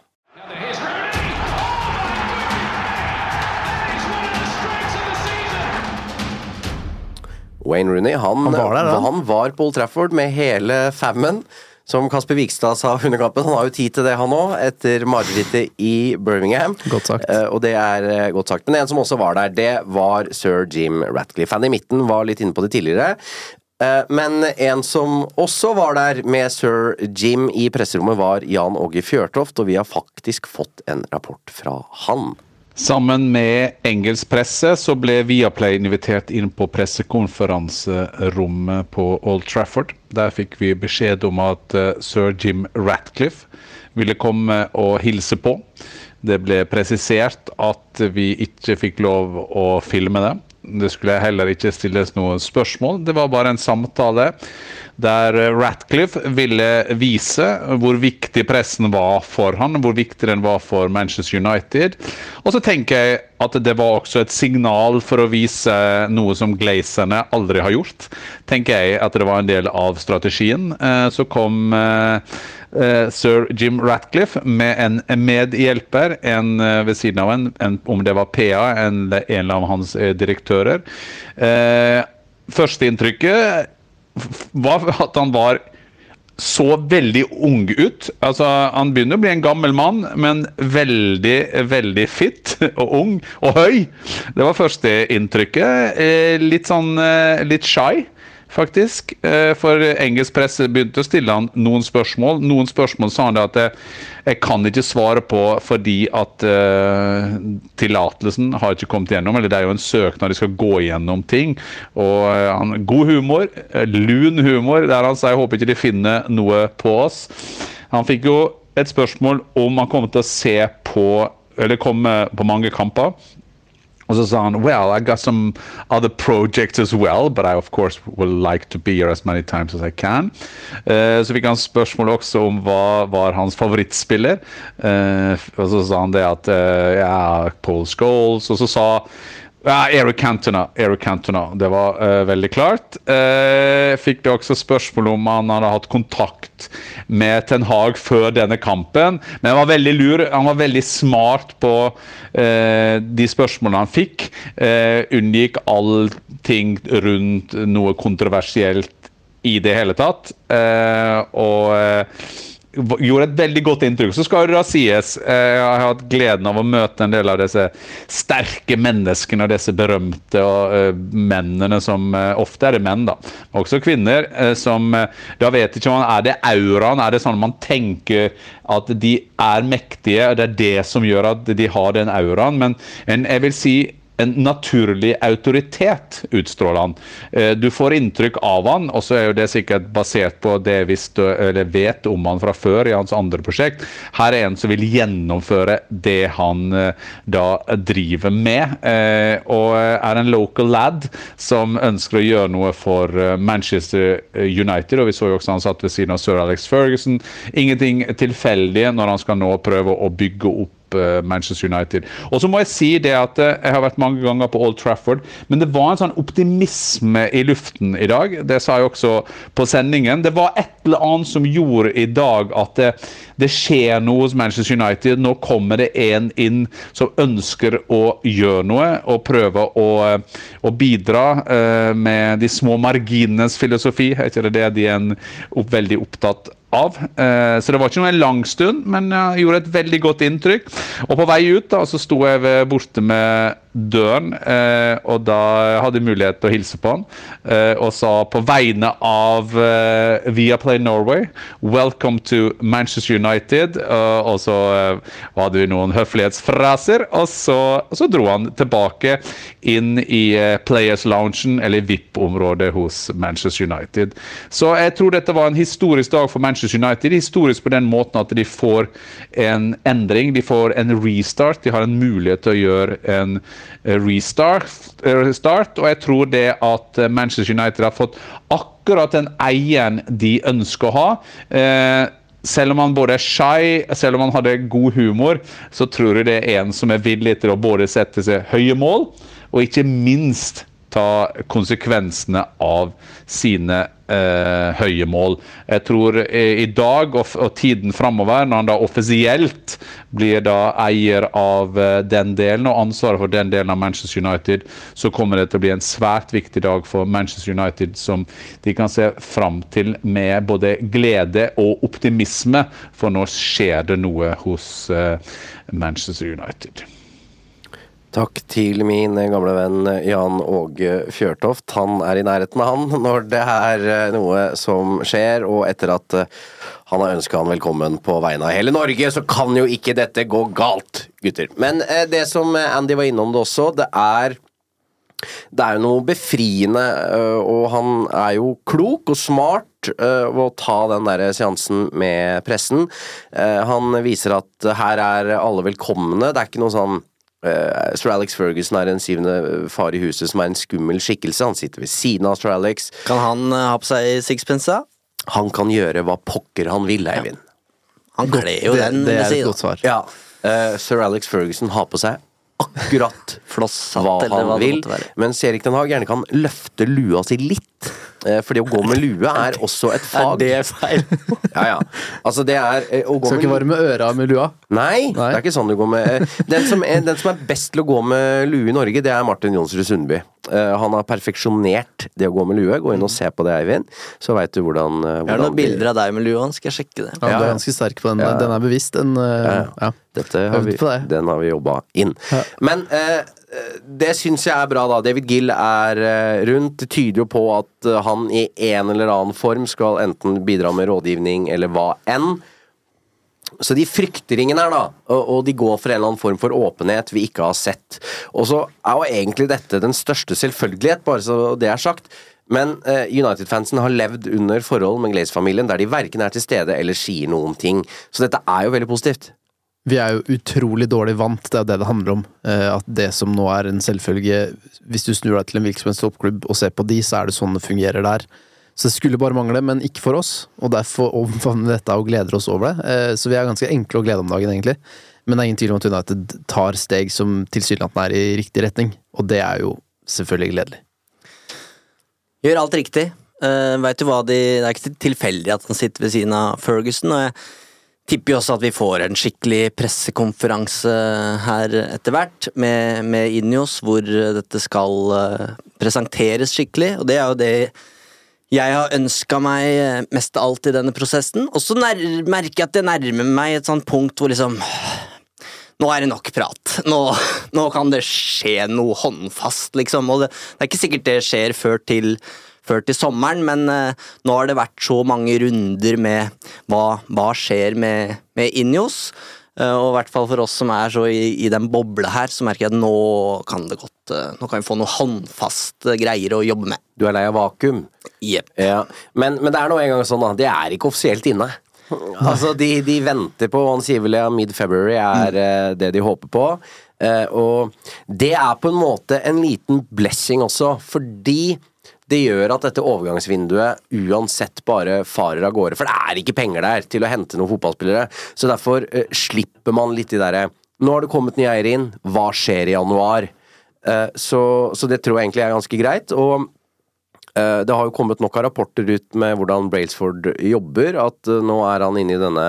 Wayne Rooney, han var på Old Trafford med hele fammen, som Kasper Vikstad sa under kampen. Han har jo tid til det han også, etter marerittet i Birmingham. Godt sagt. Og det er godt sagt. Men en som også var der, det var Sir Jim Ratcliffe. Han i midten var litt inne på det tidligere. Men en som også var der med Sir Jim i presserommet var Jan Åge Fjørtoft, og vi har faktisk fått en rapport fra han. Sammen med engelsk presse så ble Viaplay invitert inn på pressekonferanserommet på Old Trafford. Der fikk vi beskjed om at Sir Jim Ratcliffe ville komme og hilse på. Det ble presisert at vi ikke fikk lov å filme det. Det skulle heller ikke stilles noen spørsmål. Det var bare en samtale der Ratcliffe ville vise hvor viktig pressen var for han, hvor viktig den var for Manchester United. Og så tenker jeg at det var også et signal for å vise noe som Glazerne aldri har gjort. Tenker jeg at det var en del av strategien. Så kom Sir Jim Ratcliffe med en medhjelper, ved siden av om det var PA, en av hans direktører. Førsteinntrykket var at han var så veldig ung ut. Altså, han begynner å bli en gammel mann, men veldig, veldig fit og ung og høy. Det var første inntrykket. Litt shy. faktisk. For engelsk presse begynte å stille han noen spørsmål. Noen spørsmål sa han at jeg kan ikke svare på fordi at tillatelsen har ikke kommet gjennom, eller det er jo en søknad, de skal gå gjennom ting. Og han god humor, lun humor, der han sa jeg håper ikke de finner noe på oss. Han fikk jo et spørsmål om han kommer til å se på, eller komme på mange kamper. Og så sa han, well, I got some other projects as well, but I of course would like to be here as many times as I can. Så fikk han spørsmål også om hva var hans favorittspiller. Og så sa han det at, Paul Scholes, og så sa Eric Cantona, det var veldig klart. Fikk det også spørsmål om han hadde hatt kontakt med Ten Hag før denne kampen, men han var veldig lur, han var veldig smart på de spørsmålene han fikk, unngikk allting rundt noe kontroversielt i det hele tatt, og gjorde et veldig godt inntrykk. Så skal det da sies, jeg har hatt gleden av å møte en del av disse sterke menneskene og disse berømte mennene som ofte det menn da, også kvinner som da vet ikke om det auraen, det sånn man tenker at de mektige, og det det som gjør at de har den auraen, men jeg vil si en naturlig autoritet utstråler han. Du får inntrykk av han, og så jo det sikkert basert på det jeg vet om han fra før i hans andre prosjekt. Her en som vil gjennomføre det han da driver med, og en local lad som ønsker å gjøre noe for Manchester United, og vi så jo også han satt ved siden av Sir Alex Ferguson. Ingenting tilfeldig når han skal nå prøve å bygge opp Manchester United. Og så må jeg si det at jeg har vært mange ganger på Old Trafford, men det var en sånn optimisme i luften i dag. Det sa jeg også på sendingen. Det var et eller annet som gjorde i dag at det skjer noe hos Manchester United. Nå kommer det en inn som ønsker å gjøre noe og prøve å bidra med de små marginenes filosofi. Er ikke det de veldig opptatt av. Så det var ikke noe lang stund, men jeg gjorde et veldig godt inntrykk. Og på vei ut da, så sto jeg borte med døren, og da hadde jeg mulighet til å hilse på han, og sa på vegne av Viaplay Norway, welcome to Manchester United, og så hadde vi noen høflighetsfraser, og så dro han tilbake inn i Players Loungen, eller VIP-området hos Manchester United. Så jeg tror dette var en historisk dag for Manchester United, historisk på den måten at de får en endring, de får en restart, de har en mulighet til å gjøre en restart, og jeg tror det at Manchester United har fått akkurat den eieren de ønsker å ha, selv om han både shy, selv om han hadde god humor, så tror jeg det en som villig til å både sette seg høye mål, og ikke minst ta konsekvensene av sine høye mål. Jeg tror i dag og tiden fremover, når han da offisielt blir da eier av den delen og ansvaret for den delen av Manchester United, så kommer det til å bli en svært viktig dag for Manchester United som de kan se frem til med både glede og optimisme, for nå skjer det noe hos Manchester United. Takk til min gamle venn Jan Åge Fjørtoft. Han i nærheten av han når det noe som skjer, og etter at han har ønsket han velkommen på vegne av hele Norge, så kan jo ikke dette gå galt, gutter. Men det som Andy var innom det også, det jo noe befriende, og han jo klok og smart å ta den der seansen med pressen. Han viser at her alle velkomne, det ikke noe sånn Sir Alex Ferguson en syvende far i huset som en skummel skikkelse. Han sitter ved siden av Sir Alex. Kan han ha på seg sixpence da? Han kan gjøre hva pokker han vil, Eivind. Han kler jo den. Det et godt svar. Ja, Sir Alex Ferguson har på seg akkurat hva han vil, mens Erik Ten Hag gjerne kan løfte lua si litt, fordi å gå med lue også et fag. Det feil? Ja. Altså det å gå Skal ikke være med øra med lua? Nei, det ikke sånn du går med. Den som best til å gå med lue i Norge, det Martin Jonsrud Sundby. Han har perfeksjonert det å gå med lue. Gå inn og se på det, Eivind, så vet du hvordan Jeg har noen bilder av deg med lua, skal jeg sjekke det? Ja, du ganske sterk på den bevisst. Den har vi jobbet inn. Men det synes jeg bra da. David Gill rundt. Det tyder jo på at han I en eller annen form skal enten bidra med rådgivning eller hva enn. Så de frykter ingen her da, og de går for en eller annen form for åpenhet vi ikke har sett. Og så jo egentlig dette den største selvfølgelighet, bare så det sagt. Men United-fansen har levd under forhold med Glaze-familien der de hverken til stede eller sier noen ting. Så dette jo veldig positivt. Vi jo utrolig dårlig vant, det det handler om. At det som nå en selvfølge, hvis du snur deg til en virksomhetstoppklubb og ser på de, så det sånn det fungerer der. Så det skulle bare mangle, men ikke for oss, og derfor omfavner dette og gleder oss over det. Så vi ganske enkle å glede om dagen, egentlig. Men det ingen tvil om at United tar steg som tilsynelatende I riktig retning, og det jo selvfølgelig gledelig. Gjør alt riktig. Vet du hva, det ikke tilfeldig at han sitter ved siden av Ferguson, og jeg tipper jo også at vi får en skikkelig pressekonferanse her etter hvert, med Ineos, hvor dette skal presenteres skikkelig, og det jo det jeg har ønsket meg mest av alt I denne prosessen, og så merker jeg at jeg nærmer meg et sånt punkt hvor liksom, nå det nok prat, nå kan det skje noe håndfast, liksom, og det ikke sikkert det skjer før til sommeren, men nå har det vært så mange runder med hva skjer med Ineos, og I hvert fall for oss som så I den bobla her, så merker jeg at nå kan vi få noe håndfast greier å jobbe med. Du lei av vakuum? Yep. Ja, men det nå en gang sånn da, det ikke offisielt inne. Altså, de venter på, han sier vel mid-February det de håper på, og det på en måte en liten blessing også, fordi det gjør at dette overgangsvinduet uansett bare farer av gårde, for det ikke penger der til å hente noen fotballspillere, så derfor slipper man litt I det der, nå har det kommet nye eier inn, hva skjer I januar? Så det tror jeg egentlig ganske greit, og det har jo kommet nok av rapporter ut med hvordan Brailsford jobber, at nå han inne I denne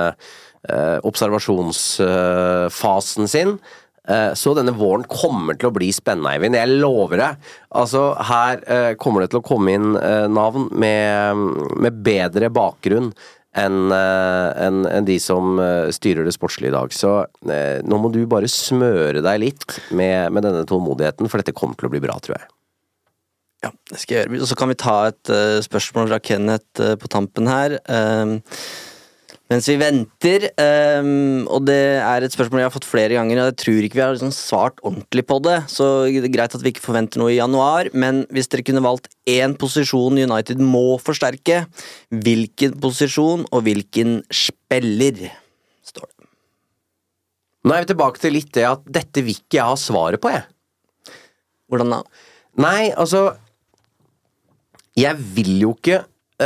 observasjonsfasen sin, så denne våren kommer til å bli spennende, Eivind. Jeg lover det. Altså, her kommer det til å komme inn navn med bedre bakgrunn enn de som styrer det sportslige I dag. Så nå må du bare smøre deg litt med denne tålmodigheten, for dette kommer til å bli bra, tror jeg. Ja, det skal jeg gjøre. Og så kan vi ta et spørsmål fra Kenneth på tampen her. Mens vi venter, og det et spørsmål jeg har fått flere ganger, og jeg tror ikke vi har liksom svart ordentlig på det, så det greit at vi ikke forventer noe I januar, men hvis dere kunne valgt en posisjon United må forsterke, hvilken posisjon og hvilken spiller, står det. Nå vi tilbake til litt det at dette vil ikke jeg ha svaret på, jeg. Hvordan da? Nei, altså, jeg vil jo ikke...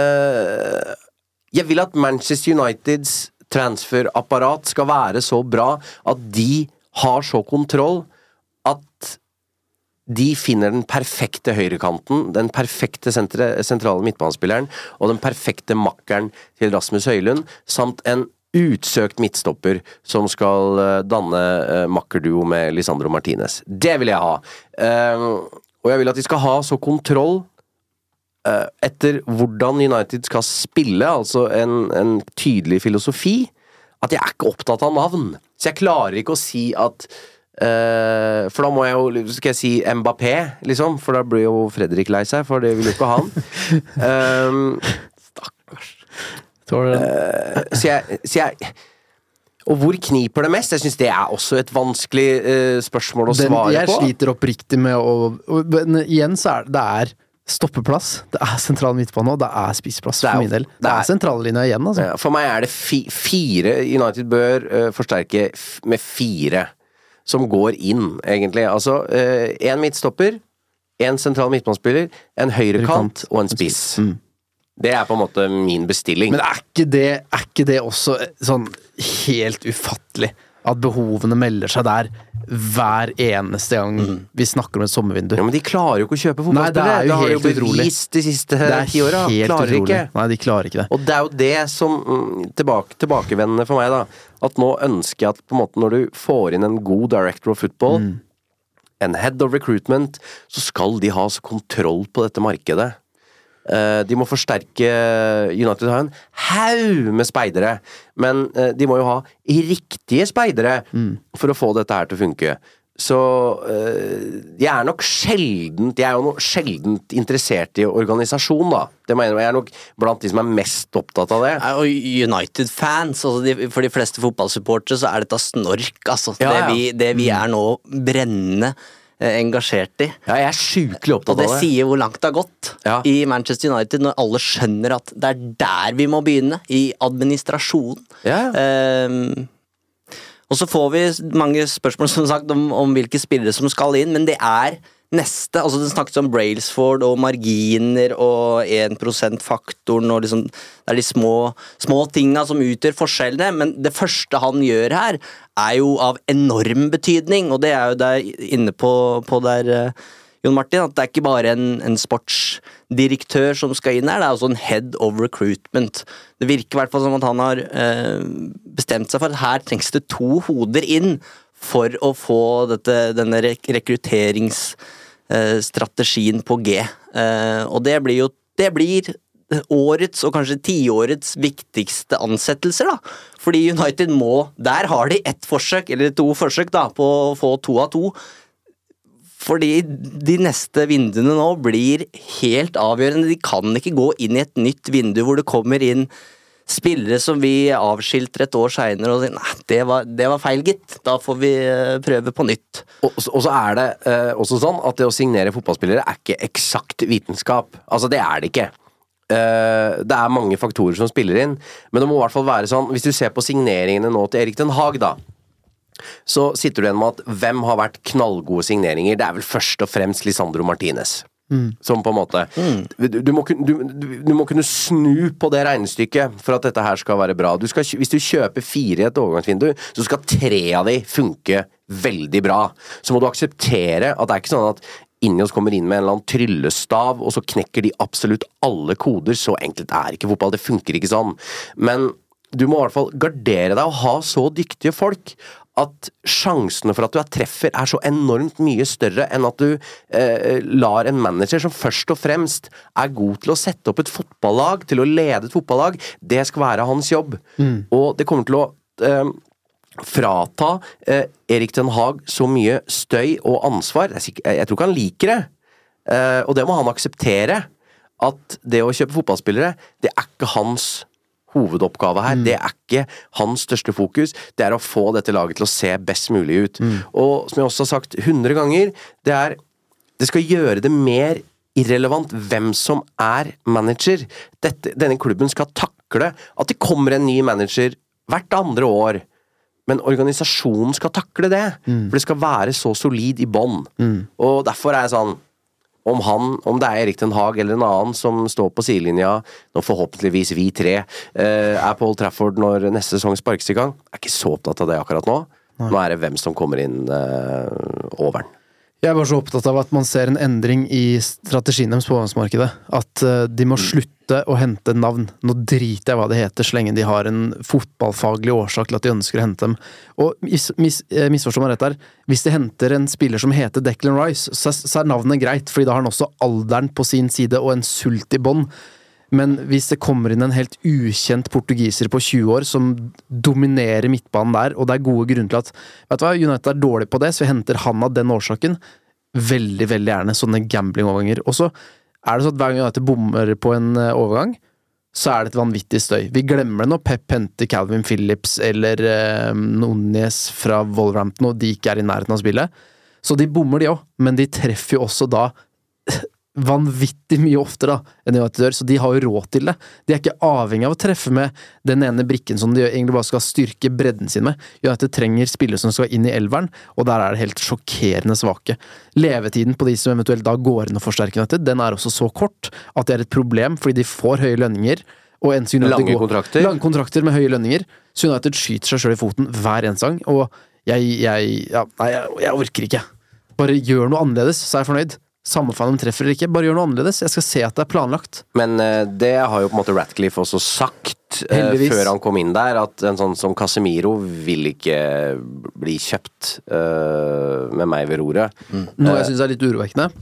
Jeg vil at Manchester Uniteds transferapparat skal være så bra at de har så kontroll at de finner den perfekte høyrekanten, den perfekte sentrale midtbanespilleren og den perfekte makkeren til Rasmus Højlund, samt en utsøkt midtstopper som skal danne makkerduo med Lisandro Martinez. Det vil jeg ha. Og jeg vil at de skal ha så kontroll etter hvordan United skal spille, altså en tydelig filosofi, at jeg ikke opptatt av navn. Så jeg klarer ikke å si at for da må jeg jo, skal jeg si Mbappé, liksom, for da blir jo Fredrik lei seg, for det vil jo ikke han. Stakkars. Så jeg og hvor kniper det mest? Jeg synes det også et vanskelig spørsmål å svare på. Jeg sliter oppriktig med men igjen så det stoppeplass, det sentral midtbane, og det spissplass for min del. Det sentrallinja igjen, altså. Ja, for meg det fire. United bør forsterke med 4 som går inn, egentlig. Altså, en midtstopper, en sentral midtbanespiller, en høyrekant og en spiss. Det på en måte min bestilling. Men ikke det også sånn helt ufattelig at behovene melder seg der hver eneste gang vi snakker om et sommervindu? Ja, men de klarer jo ikke å kjøpe fotballspillere. Nei, det jo helt utrolig. De siste 10 årene. Klarer ikke. Nei, de klarer ikke det. Og det jo det som tilbakevendende for meg da, at nå ønsker jeg at på en måte når du får inn en god director of football, en head of recruitment, så skal de ha så kontroll på dette markedet. De må forsterke United har en haug med speidere, men de må jo ha riktige speidere for å få dette her til å funke. Så jeg nok sjeldent jeg jo sjeldent interessert I organisasjon da. Det mener jeg nok blant de som mest opptatt av det. Og United-fans, altså for de fleste fotballsupportere så dette snork, altså. Det vi nå brennende engasjert I. Ja, jeg sykelig opptatt av det. Og det sier hvor langt det har gått I Manchester United, når alle skjønner at det der vi må begynne, I administrasjon. Og så får vi mange spørsmål som sagt om hvilke spillere som skal inn, men det neste, altså det snakkes om Brailsford og marginer og 1%-faktoren og liksom, det de små tingene som utgjør forskjellene, men det første han gjør her jo av enorm betydning, og det jo der inne på der, Jon Martin, at det ikke bare en sportsdirektør som skal inn her, det også en head of recruitment. Det virker I hvert fall som at han har bestemt seg for at her trengs det 2 hoder inn for å få denne rekrutteringsstrategien på G. Og det blir årets og kanskje 10-årets viktigste ansettelser da. Fordi United der har de 1 forsøk, eller 2 forsøk da, på å få 2 av 2. Fordi de neste vinduene nå blir helt avgjørende. De kan ikke gå inn I et nytt vindu hvor det kommer inn spillere som vi avskilter et år senere og sier, nei, det var feil gitt. Da får vi prøve på nytt. Og så det også sånn at det å signere fotballspillere ikke eksakt vitenskap. Altså det det ikke. Det mange faktorer som spiller inn, men det må I hvert fall være sånn, hvis du ser på signeringene nå til Erik Ten Hag da, så sitter du igjen med at hvem har vært knallgode signeringer? Det vel først og fremst Lisandro Martinez. Som på en måte du må kunne snu på det regnestykket for at dette her skal være bra. Hvis du kjøper 4 I et overgangsvindu, så skal 3 av de funke veldig bra. Så må du akseptere at det ikke sånn at Ineos kommer inn med en eller annen tryllestav, og så knekker de absolutt alle koder. Så enkelt ikke fotball, det funker ikke sånn. Men du må I hvert fall gardere deg og ha så dyktige folk at sjansene for at du treffer så enormt mye større enn at du lar en manager som først og fremst god til å sette opp et fotballag, til å lede et fotballag, det skal være hans jobb. Og det kommer til å frata Erik Ten Hag så mye støy og ansvar. Jeg tror ikke han liker det. Og det må han akseptere, at det å kjøpe fotballspillere, det ikke hans hovedoppgave her, det ikke hans største fokus, det å få dette laget til å se best mulig ut. Og som jeg også har sagt 100 ganger, det skal gjøre det mer irrelevant hvem som manager. Denne klubben skal takle at det kommer en ny manager hvert andre år, men organisasjonen skal takle det, for det skal være så solid I bånd. Og derfor jeg sånn, om det Erik Ten Hag eller en annen som står på sidelinja, når forhåpentligvis vi 3 på Old Trafford når neste sesong sparkes I gang, ikke så opptatt av det akkurat nå. Nå det hvem som kommer inn over den. Jeg bare så opptatt av at man ser en endring I strategien deres på overgangsmarkedet. At de må slutte å hente navn. Nå driter jeg hva det heter, så lenge de har en fotballfaglig årsak til at de ønsker å hente dem. Og misforstår meg rett der, hvis de henter en spiller som heter Declan Rice, så navnet greit, fordi da har han også alderen på sin side og en sult I bånd. Men hvis det kommer inn en helt ukjent portugiser på 20 år som dominerer midtbanen der, og det gode grunner til at, vet du hva, United dårlig på det, så vi henter han av den årsaken, veldig, veldig gjerne sånne gambling-overganger. Og så det sånn at hver gang United bommer på en overgang, så det et vanvittig støy. Vi glemmer det når Pep henter Calvin Phillips eller Nunez fra Wolverhampton, og de ikke I nærheten av spillet. Så de bommer de også, men de treffer jo også da vanvittig mye oftere enn United gjør, så de har jo råd til det. De ikke avhengig av å treffe med den ene brikken som de egentlig bare skal styrke bredden sin med. United trenger spillere som skal inn I elveren, og der det helt sjokkerende svake. Levetiden på de som eventuelt da går inn og forsterker United, den også så kort at det et problem, fordi de får høye lønninger, og lange kontrakter med høye lønninger, så United skyter seg selv I foten hver eneste gang, og jeg orker ikke. Bare gjør noe annerledes, så jeg fornøyd. Samme faen om treffer eller ikke, bare gjør noe annerledes. Jeg skal se at det planlagt. Men det har jo på en måte Ratcliffe også sagt før han kom inn der, at en sånn som Casemiro vil ikke bli kjøpt med meg ved roret. Noe jeg synes litt urovekkende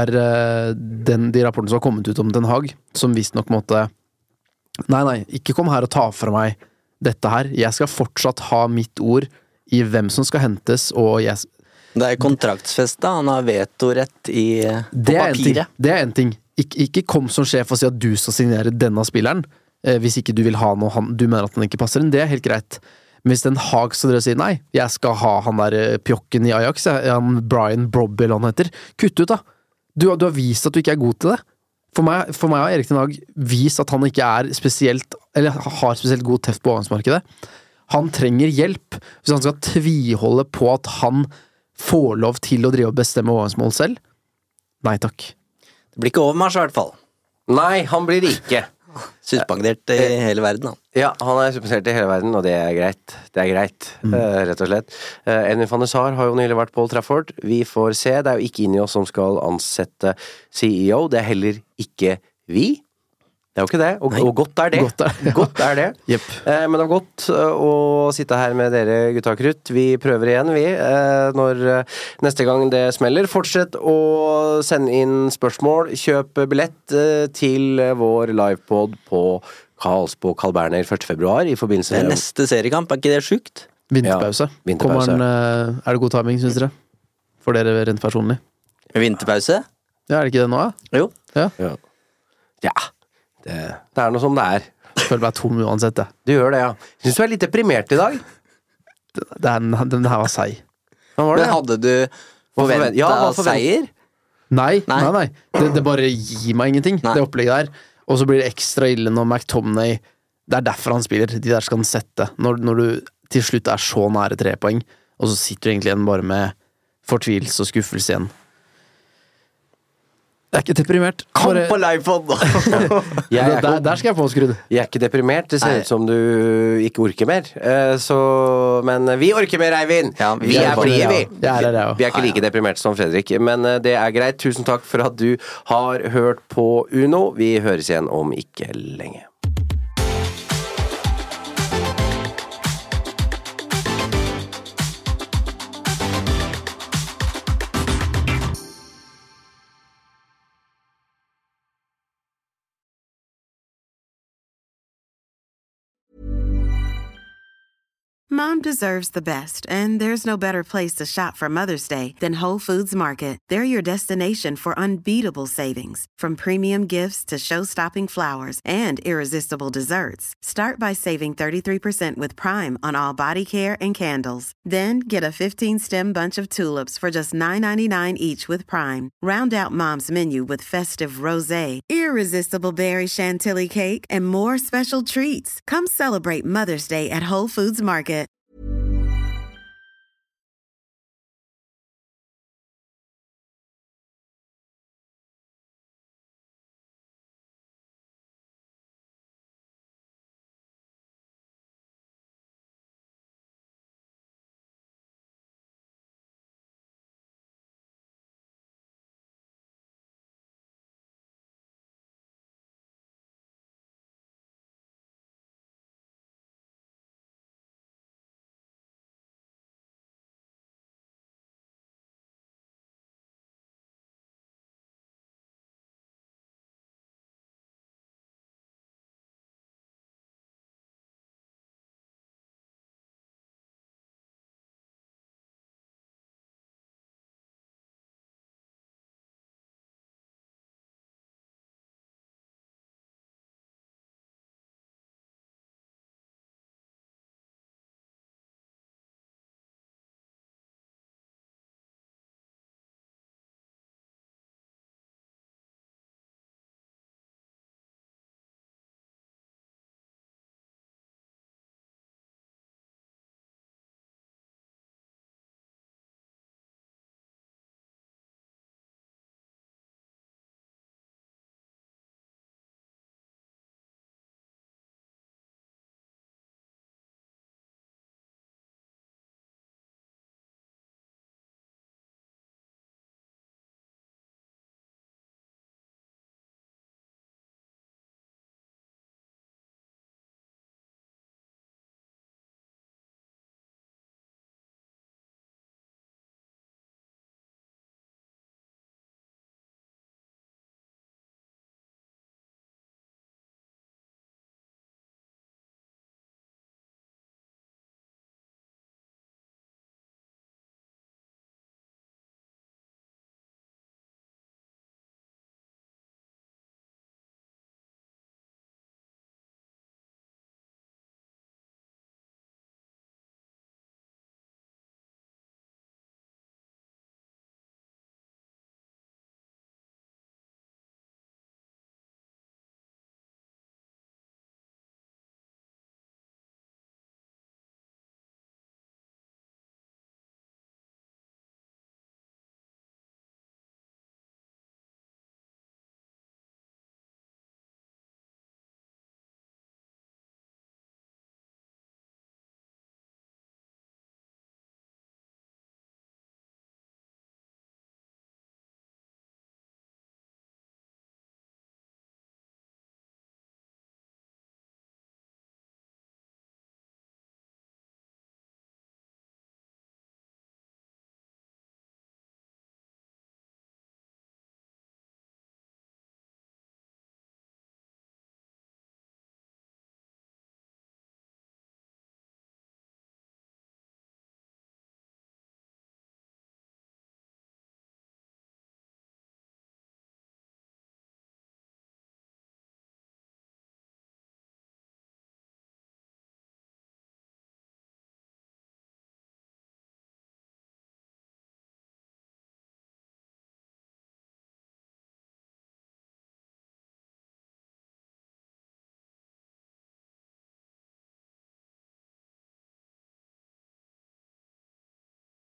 de rapportene som har kommet ut om Den Haag, som visst nok måtte nei, ikke kom her og ta fra meg dette her. Jeg skal fortsatt ha mitt ord I hvem som skal hentes, og Det kontraktsfesta, han har vetorett på papiret. Det en ting. Ikke kom som sjef og si at du skal signere denne spilleren, hvis ikke du vil ha noe du mener at han ikke passer inn, det helt greit. Men hvis Den Haag står og sier nei, jeg skal ha han der pjokken i Ajax, han Brian Brobby eller han heter, kutt ut da. Du har vist at du ikke god til det. For meg har Erik Ten Hag vist at han ikke spesielt, eller har spesielt god teft på overgangsmarkedet. Han trenger hjelp hvis han skal tviholde på at han får lov til å drive og bestemme overgangsmål selv. Nei takk. Det blir ikke overmars i hvert fall. Nei, han blir ikke. Suspendert i hele verden, han. Ja, han suspendert i hele verden, og det greit. Det greit, rett og slett. Edwin van der Sar har jo nylig vært på Old Trafford. Vi får se, det jo ikke Ineos som skal ansette CEO, det heller ikke vi. Det jo ikke det, og godt det. Godt det. Yep. Men det var godt å sitte her med dere gutta krutt. Vi prøver igjen, når neste gang det smeller. Fortsett å sende inn spørsmål. Kjøp billett til vår livepod på Karlsbo Carl Berner 1. februar i forbindelse med neste seriekamp, ikke det sjukt? Vinterpause. Vinterpause. Er det god timing, synes dere? For dere rent personlig? Vinterpause? Ja, det ikke det nå, da? Jo. Ja. Det noe som det Jeg føler meg tom uansett, det. Du gjør det, ja. Synes du litt deprimert i dag? Den her var seig. Men hadde du forventet seier? Nei. Det bare gir meg ingenting, det opplegget der. Og så blir det ekstra ille når McTominay, det derfor han spiller, de der skal han sette. Når du til slutt så nære 3 poeng, og så sitter du egentlig igjen bare med fortvilelse og skuffelse igjen. Jeg ikke deprimert. Kom på livepod! Der skal jeg få skrudd. Jeg ikke deprimert. Det ser ut som du ikke orker mer. Men vi orker mer, Eivind! Ja, vi blide, vi! Vi ikke like deprimert som Fredrik, men det greit. Tusen takk for at du har hørt på Uno. Vi høres igjen om ikke lenge. Mom deserves the best, and there's no better place to shop for Mother's Day than Whole Foods Market. They're your destination for unbeatable savings, from premium gifts to show-stopping flowers and irresistible desserts. Start by saving 33% with Prime on all body care and candles. Then get a 15-stem bunch of tulips for just $9.99 each with Prime. Round out Mom's menu with festive rosé, irresistible berry chantilly cake, and more special treats. Come celebrate Mother's Day at Whole Foods Market.